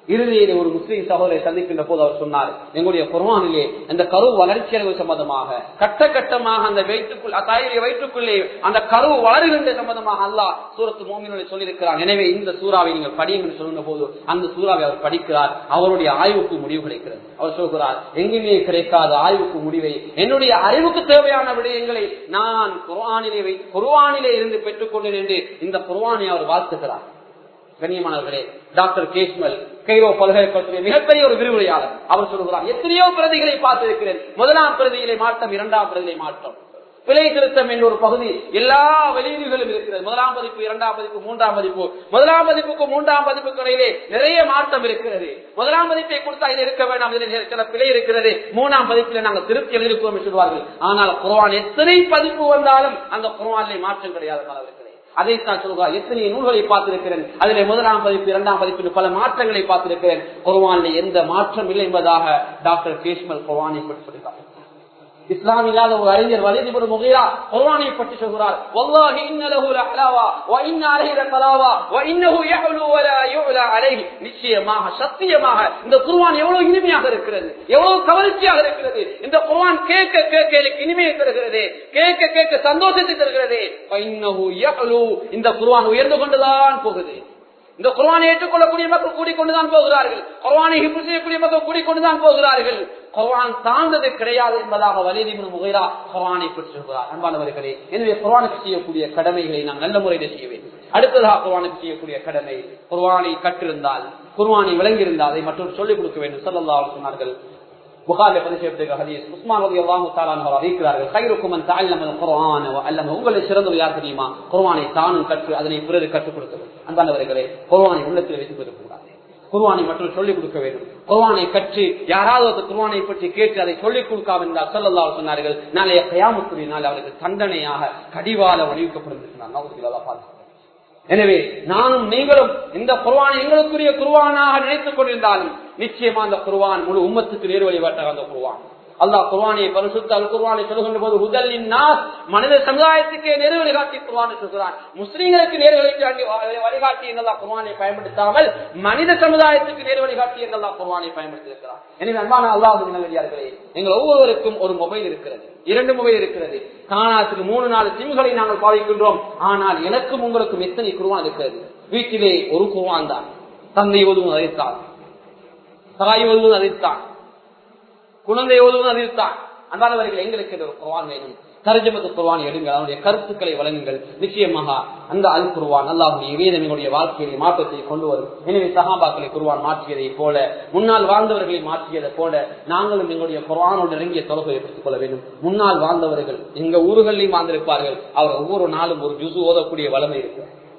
இறுதியிலே ஒரு முஸ்லீம் சகோதரை சந்திக்கின்ற போது அவர் சொன்னார், எங்களுடைய குர்ஆனிலே அந்த கரு வளர்ச்சி அளவு சம்பந்தமாக கட்ட கட்டமாக அந்த தாயுடைய வயிற்றுக்குள்ளே அந்த கரு வளர்கின்ற சம்பந்தமாக அல்லாஹ் சூரத்து மோமினிலே சொல்லியிருக்கிறார். எனவே இந்த சூறாவை நீங்கள் படியுங்கள் சொல்லுங்க போது அந்த சூறாவை அவர் படிக்கிறார். அவருடைய ஆய்வுக்கு முடிவு கிடைக்கிறது. அவர் சொல்கிறார், எங்குமே கிடைக்காத ஆய்வுக்கு முடிவை, என்னுடைய அறிவுக்கு தேவையான விடயங்களை நான் குர்ஆனிலே இருந்து பெற்றுக்கொண்டேன் என்று இந்த குர்ஆனை அவர் வாழ்த்துகிறார். கண்ணியமானவர்களே, டாக்டர் கேஸ்மல் கைரோ பல்கலைக்கழகத்துடைய மிகப்பெரிய ஒரு விரிவுரையாளர். அவர் சொல்கிறார், எத்தனையோ பிரதிகளை பார்த்திருக்கிறேன். முதலாம் பிரதியிலே மாற்றம், இரண்டாம் பிரதியிலே மாற்றம், பிழை திருத்தம் என்ற ஒரு பகுதி எல்லா வெளியீடுகளும் இருக்கிறது. முதலாம் பதிப்பு, இரண்டாம் பதிப்பு, மூன்றாம் பதிப்பு. முதலாம் பதிப்புக்கும் மூன்றாம் பதிப்புக்கு இடையிலே நிறைய மாற்றம் இருக்கிறது. முதலாம் பதிப்பை கொடுத்தா இது இருக்க வேண்டாம், இதில் சில பிழை இருக்கிறது. மூணாம் பதிப்பில் நாங்கள் திருப்தி எழுதியிருக்கிறோம் என்று சொல்வார்கள். ஆனால் குர்ஆன் எத்தனை பதிப்பு வந்தாலும் அந்த குர்ஆனிலே மாற்றம் கிடையாது. மாணவர்களே, அதைத்தான் சொல்கிறார், எத்தனை நூல்களை பார்த்திருக்கிறேன், அதிலே முதலாம் பதிப்பு, இரண்டாம் பதிப்பு பல மாற்றங்களை பார்த்திருக்கிறேன். குர்ஆனில் எந்த மாற்றம் இல்லை என்பதாக டாக்டர் கேஸ்மல் குர்ஆனை பற்றி சொல்கிறார். இஸ்லாம் இல்லாத ஒரு அறிஞர் வலீத் இப்னு முகீரா குர்ஆனை பற்றி சொல்கிறார், வல்லாஹி இன்ன லஹு லஹலாவா வ இன்ன அலைஹி லகலாவா வ இன்னஹு யஹ்லு வ லா யுலா அலைஹி. நிச்சயமாக, சத்தியமாக இந்த குர்ஆன் எவ்வளவு இனிமையாக இருக்கிறது, எவ்வளவு கவர்ச்சியாக இருக்கிறது. இந்த குர்ஆன் கேட்க கேட்க இனிமையை தருகிறது, கேட்க கேட்க சந்தோஷத்தை தருகிறது. வ இன்னஹு யஹ்லு, இந்த குர்ஆன் உயர்ந்து கொண்டுதான் போகுது. இந்த குர்ஆனை ஏற்றுக்கொள்ளக்கூடிய மக்கள் கூடிக்கொண்டுதான் போகிறார்கள், குர்ஆனை ஹிஃப்ஸ் செய்யக்கூடிய மக்கள் கூடிக்கொண்டுதான் போகிறார்கள். குர்ஆன் தாழ்ந்தது கிடையாது என்பதாக வலீத் இப்னு முகீரா குர்ஆனை பற்றி சொல்கிறார். அன்பானவர்களே, எனவே குர்ஆனுக்கு செய்யக்கூடிய கடமைகளை நாம் நல்ல முறையில் செய்ய வேண்டும். அடுத்ததாக குர்ஆனுக்கு செய்யக்கூடிய கடமை, குர்ஆனை கற்றிருந்தால், குர்ஆனை விளங்கியிருந்தால் அதை மற்றொரு சொல்லிக் கொடுக்க வேண்டும். ஸல்லல்லாஹு அலைஹி வஸல்லம் சொன்னார்கள், புகாரிலே பதிவு செய்யப்பட்ட ஹதீஸ், உஸ்மான் ரலியல்லாஹு தஆலா அன்ஹு அறிவிக்கிறார்கள், கைருக்கும் மன் தஅல்லம அல்-குர்ஆன வ அல்லம. உங்களில் சிறந்தவர் யார் தெரியுமா? குர்ஆனை தானும் கற்று அதனை பிறருக்கு கற்றுக் கொடுத்தவர். அன்பானவர்களே, குர்ஆனை உள்ளத்தில் வைத்துக் கொள்ளக்கூடாது, குர்ஆனை மற்றும் சொல்லிக் கொடுக்க வேண்டும். குர்ஆனை கற்று யாராவது குர்ஆனை பற்றி கேட்டு அதை சொல்லிக் கொடுக்காம இருந்தால் ஸல்லல்லாஹு அலைஹி சொன்னார்கள், நாளைய கியாமத்துடைய நாள் அவருக்கு தண்டனையாக கடிவாள வலியுறுத்தப்படும். எனவே நானும் நீங்களும் இந்த குர்ஆனை எங்களுக்குரிய குர்ஆனாக நினைத்துக் கொண்டிருந்தாலும் நிச்சயமா அந்த குர்ஆன் முழு உம்மத்துக்கு நேர் வழிகாட்டாக அந்த குர்ஆன். அல்லாஹ் குர்ஆனை பரிசுத்த அல் குர்ஆனை சொல்கின்ற போது ஹுதல் லின்னாஸ், மனித சமுதாயத்துக்கு நேர் வழிகாட்டி குர்ஆனை சொல்கிறான். முஸ்லிம்களுக்கு நேர் வழிகாட்டி அல்லாஹ் குர்ஆனை பயன்படுத்தாமல் மனித சமுதாயத்துக்கு நேர் வழிகாட்டி அல்லாஹ் குர்ஆனை பயன்படுத்தியிருக்கிறார். எனவே அன்பான அல்லாஹ்வின் நல்லடியார்களே, எங்கள் ஒவ்வொருவருக்கும் ஒரு மொபைல் இருக்கிறது, 2 மொபைல் இருக்கிறது. காணாத்துக்கு 3-4 சிம்களை நாங்கள் பாவிக்கின்றோம். ஆனால் எனக்கும் உங்களுக்கும் எத்தனை குர்ஆன் இருக்கிறது? வீட்டிலே ஒரு குர்ஆன் தான். தந்தை ஓதுவது அதைத்தான், தாய் ஓதுவது அதைத்தான், குழந்தை ஓதுவது அதைத்தான். அன்பானவர்கள், எங்களுக்கு ஒரு குர்ஆன் வேணும். தர்ஜமத்து குர்ஆன் எடுங்கள், அதனுடைய கருத்துக்களை வழங்குங்கள். நிச்சயமாக அந்த அல் குர்ஆன் அல்லாஹ்வுடைய வேதம் எங்களுடைய வாழ்க்கையை மாற்றத்தை கொண்டு வரும். எனவே சஹாபாக்களை குர்ஆன் மாற்றியதை போல, முன்னால் வாழ்ந்தவர்களை மாற்றியதை போல நாங்களும் எங்களுடைய குர்ஆனோடு நெருங்கிய தொடர்பை எடுத்துக் கொள்ள வேண்டும். முன்னால் வாழ்ந்தவர்கள் எங்க ஊர்களிலும் வாழ்ந்திருப்பார்கள். அவர் ஒவ்வொரு நாளும் ஒரு ஜுசு ஓதக்கூடிய வளமை இருக்கு.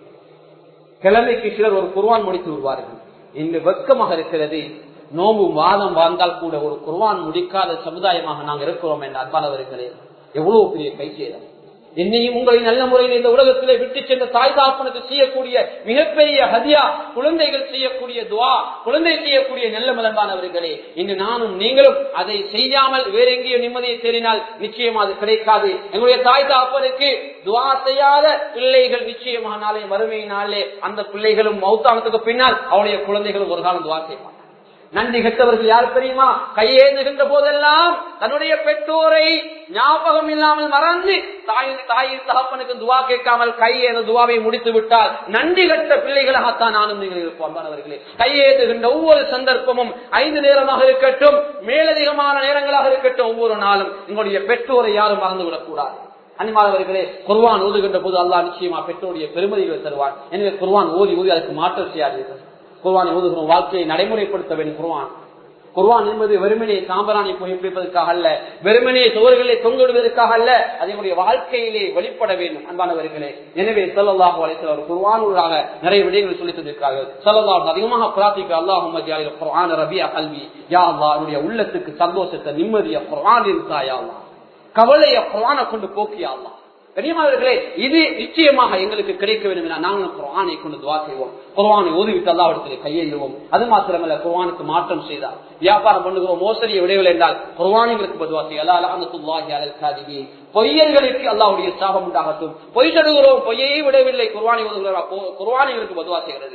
கிழமைக்கு சிலர் ஒரு குர்ஆன் முடித்து விடுவார்கள். இன்று வெட்கமாக இருக்கிறது, நோம்பும் வாதம் வாழ்ந்தால் கூட ஒரு குர்ஆன் முடிக்காத சமுதாயமாக நாங்கள் இருக்கிறோம் என்ற அன்பானவர்களே, எவ்வளவு பெரிய கைசேதம். என்னையும் உங்களை நல்ல முறையில் இந்த உலகத்திலே விட்டு சென்ற தாய் தாப்பனுக்கு செய்யக்கூடிய மிகப்பெரிய ஹதியா, குழந்தைகள் செய்யக்கூடிய துவா, குழந்தை செய்யக்கூடிய நல்ல மலர்பானவர்களே, இன்று நானும் நீங்களும் அதை செய்யாமல் வேற எங்கேயோ நிம்மதியை தேடினால் நிச்சயமா அது கிடைக்காது. எங்களுடைய தாய் தாப்பனுக்கு துவா செய்யாத பிள்ளைகள் நிச்சயமாக நாளை வறுமையினாலே அந்த பிள்ளைகளும் மௌத்தானத்துக்கு பின்னால் அவருடைய குழந்தைகளும் ஒரு காலம் துவா செய்வார். நன்றி கெட்டவர்கள் யார் தெரியுமா? கையேந்துகின்ற போதெல்லாம் தன்னுடைய பெற்றோரை ஞாபகம் இல்லாமல் மறந்து தாயின் தகப்பனுக்கு துவா கேட்காமல் கையேந்த துவாவை முடித்து விட்டால் நன்றி கட்ட பிள்ளைகளாகத்தான் நானும் நீங்கள் இருப்போம். கையேந்துகின்ற ஒவ்வொரு சந்தர்ப்பமும் 5 நேரமாக இருக்கட்டும், மேலதிகமான நேரங்களாக இருக்கட்டும், ஒவ்வொரு நாளும் எங்களுடைய பெற்றோரை யாரும் மறந்துவிடக் கூடாது. அன்பானவர்களே, குர்ஆன் ஓதுகின்ற போது அல்லாஹ் நிச்சயமா பெற்றோருடைய பெருமதிகளை தருவான். எனவே குர்ஆன் ஓதி ஓதி அதற்கு மாற்றம் செய்யாதீர்கள். குர்ஆனை ஓதுகிறோம், வாழ்க்கையை நடைமுறைப்படுத்த வேண்டும். குர்ஆன் என்பது வெறுமனே சாம்பராணி புகைப்பிடிப்பதற்காக அல்ல, வெறுமனே சோறுகளை தொங்கிடுவதற்காக அல்ல, அதனுடைய வாழ்க்கையிலே வெளிப்பட வேண்டும். அன்பானவர்களே, எனவே ஸல்லல்லாஹு அலைஹி வஸல்லம் குர்ஆனூடாக நிறைய விடயங்களை சொல்லித் தந்திருக்கிறார்கள். ஸல்லல்லாஹு அதிகமாக பிரார்த்திக்க, அல்லாஹும்ம ஜஅல் குர்ஆன ரபியா கல்வி, யா அல்லாஹ் என்னுடைய உள்ளத்துக்கு சந்தோஷத்தை, நிம்மதியை குர்ஆன் இருக்கா யா அல்லாஹ், கவலையை குர்ஆனை கொண்டு போக்கியா அல்லாஹ். கனியமானவர்களே, இது நிச்சயமாக எங்களுக்கு கிடைக்க வேண்டும் என நாங்கள் குர்ஆனை கொண்டு துஆ செய்வோம். குர்ஆனை ஓதிவிட்டு அல்லாஹ்விடத்திலே கையேந்துவோம். அது மாத்திரமல்ல, குர்ஆனுக்கு மாற்றம் செய்தால் வியாபாரம் பண்ணுகிறோம், மோசடியை விடைவில் என்றால் குர்ஆனுக்கு துஆ செய்ய, அல்லா லஅனத்துல்லாஹி அலல் காதிபீன், பொய்யர்களுக்கு அல்லாஹ்வுடைய சாபம் உண்டாகட்டும். பொய் சொல்கிறோம், பொய்யை விடவில்லை, குர்ஆனை ஓதுகிறோம், குர்ஆனுக்கு துஆ செய்கிறது.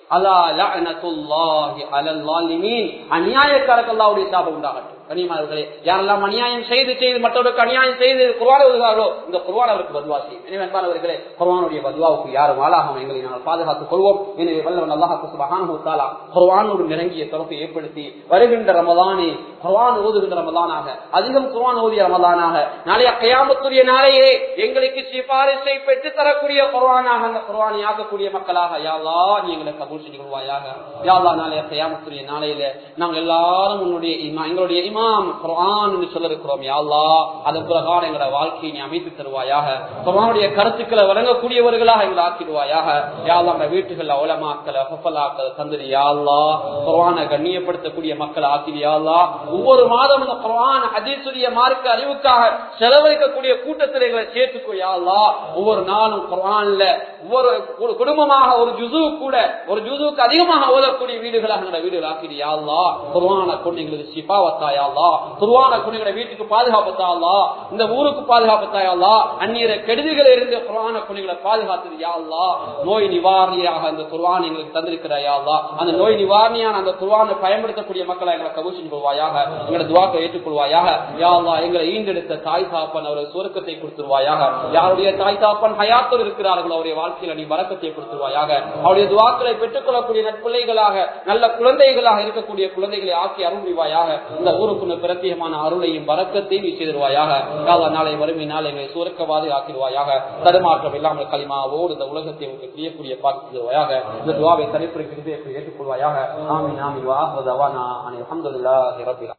அலா லஅனத்துல்லாஹி அலல் ஸாலிமீன், அநியாயக்காரர்களுக்கு அல்லாஹ்வுடைய சாபம் உண்டாகட்டும். கனிமார்களே, யாரெல்லாம் அநியாயம் செய்து மற்றவர்களுக்கு அநியாயம் செய்து குர்ஆனை ஓதுகிறார்களோ இந்த குர்ஆன் அவருக்கு பத்வா செய்யும். எனவே அன்பானவர்களே, குர்ஆனுடைய பத்வாவுக்கு யாரும் ஆளாகாமல் எங்களை நாங்கள் பாதுகாத்துக் கொள்வோம். எனவே வல்லவன் அல்லாஹ் சுப்ஹானஹு வ தஆலா குர்ஆனோடு நெருங்கிய தொடர்பை ஏற்படுத்தி வருகின்ற ரமலானை குர்ஆன் ஓதுகின்ற ரமலானாக, அதிகம் குர்ஆன் ஓதிய ரமலானாக, நாளைய கியாமத்துடைய நாளையே எங்களுக்கு சிபாரிசை பெற்று தரக்கூடிய குர்ஆனாக, அந்த குர்ஆனை ஆக்கக்கூடிய மக்களாக யா அல்லாஹ் நீ எங்களை கபூல் செய்து கொள்வாயாக. யா அல்லாஹ் நாளைய கியாமத்துடைய நாளையில நாங்கள் எல்லாரும் உன்னுடைய எங்களுடைய குர்ஆன் என்று சொல்ல இருக்கிறோம். யா அல்லாஹ் அதன் பிரகாரம் எங்களுடைய வாழ்க்கையை நீ அமைத்து தருவாயாக. குர்ஆனுடைய கருத்துக்களை வழங்கக்கூடியவர்களாக எங்களை ஆக்கிடுவாயாக. யா அல்லாஹ் நம்ம வீட்டுகள் உலமாக்களை ஹஃபலாக்களை தந்திரி. யா அல்லாஹ் குர்ஆனை கண்ணியப்படுத்தக்கூடிய மக்களை ஆக்கிடு. யா அல்லாஹ் ஒவ்வொரு மாதம் இந்த குர்ஆன் ஹதீஸுடைய மார்க்க அறிவுக்காக செலவழிக்கக்கூடிய கூட்டத்தில் எங்களை சேர்த்துக்கோ. யா அல்லாஹ் ஒவ்வொரு நாளும் குர்ஆன்ல ஒவ்வொரு குடும்பமாக ஒரு ஜுஸுக்கு அதிகமாக ஓதக்கூடிய வீடுகளாக எங்களுடைய வீடுகள் ஆக்கிடு. யா அல்லாஹ் குர்ஆனை கொண்டு எங்களுக்கு ஷிஃபாவத்தா. யா அல்லாஹ் குர்ஆனை கொண்டு எங்களுடைய வீட்டுக்கு பாதுகாப்பத்தா. அல்லாஹ் இந்த ஊருக்கு பாதுகாப்பத்தா. யா அல்லாஹ் அந்நியர கெடுதிகளில் இருந்து குர்ஆனை கொண்டு எங்களை பாதுகாத்தது. யா அல்லாஹ் நோய் நிவாரணியாக அந்த குர்ஆன் எங்களுக்கு தந்திருக்கிறாய். யா அல்லாஹ் அந்த நோய் நிவாரணியான அந்த குர்ஆனை பயன்படுத்தக்கூடிய மக்களை எங்களை கபூல் செய்து கொள்வாயாக. எங்களை துஆவை ஏற்றுக்கொள்வாயாக. யா அல்லாஹ் எங்களை ஈண்டெடுத்த தாய் தாப்பன் அவர்கள் சுவர்க்கத்தை கொடுத்துருவாயாக. யாருடைய தாய் தாப்பன் ஹயாத்தோடு இருக்கிறார்களோ அவருடைய வாழ்க்கையில நீ பரக்கத்தை கொடுத்துருவாயாக. அவருடைய துஆக்களை பெற்றுக்கொள்ளக்கூடிய நட்பிள்ளைகளாக, நல்ல குழந்தைகளாக இருக்கக்கூடிய குழந்தைகளை ஆக்கி அருள் புரிவாயாக. இந்த ஊருக்கு பிரத்யேகமான அருளையும் பரக்கத்தையும் நீ செய்திருவாயாக. யா அல்லாஹ் நாளை வறுமை நாளை சுவர்க்கவாதி ஆக்கிடுவாயாக. தடுமாற்றம் இல்லாமல் கலிமாவோடு இந்த உலகத்தை உங்களுக்கு செய்யக்கூடிய பார்த்துவாயாக. இந்த துஆவை தனிப்பெருக்கி ஏற்றுக்கொள்வாயாக. ஆமீன் ஆமீன். வ ஆஹிரு தஅவானா அனில் ஹம்துலில்லாஹி ரப்பில்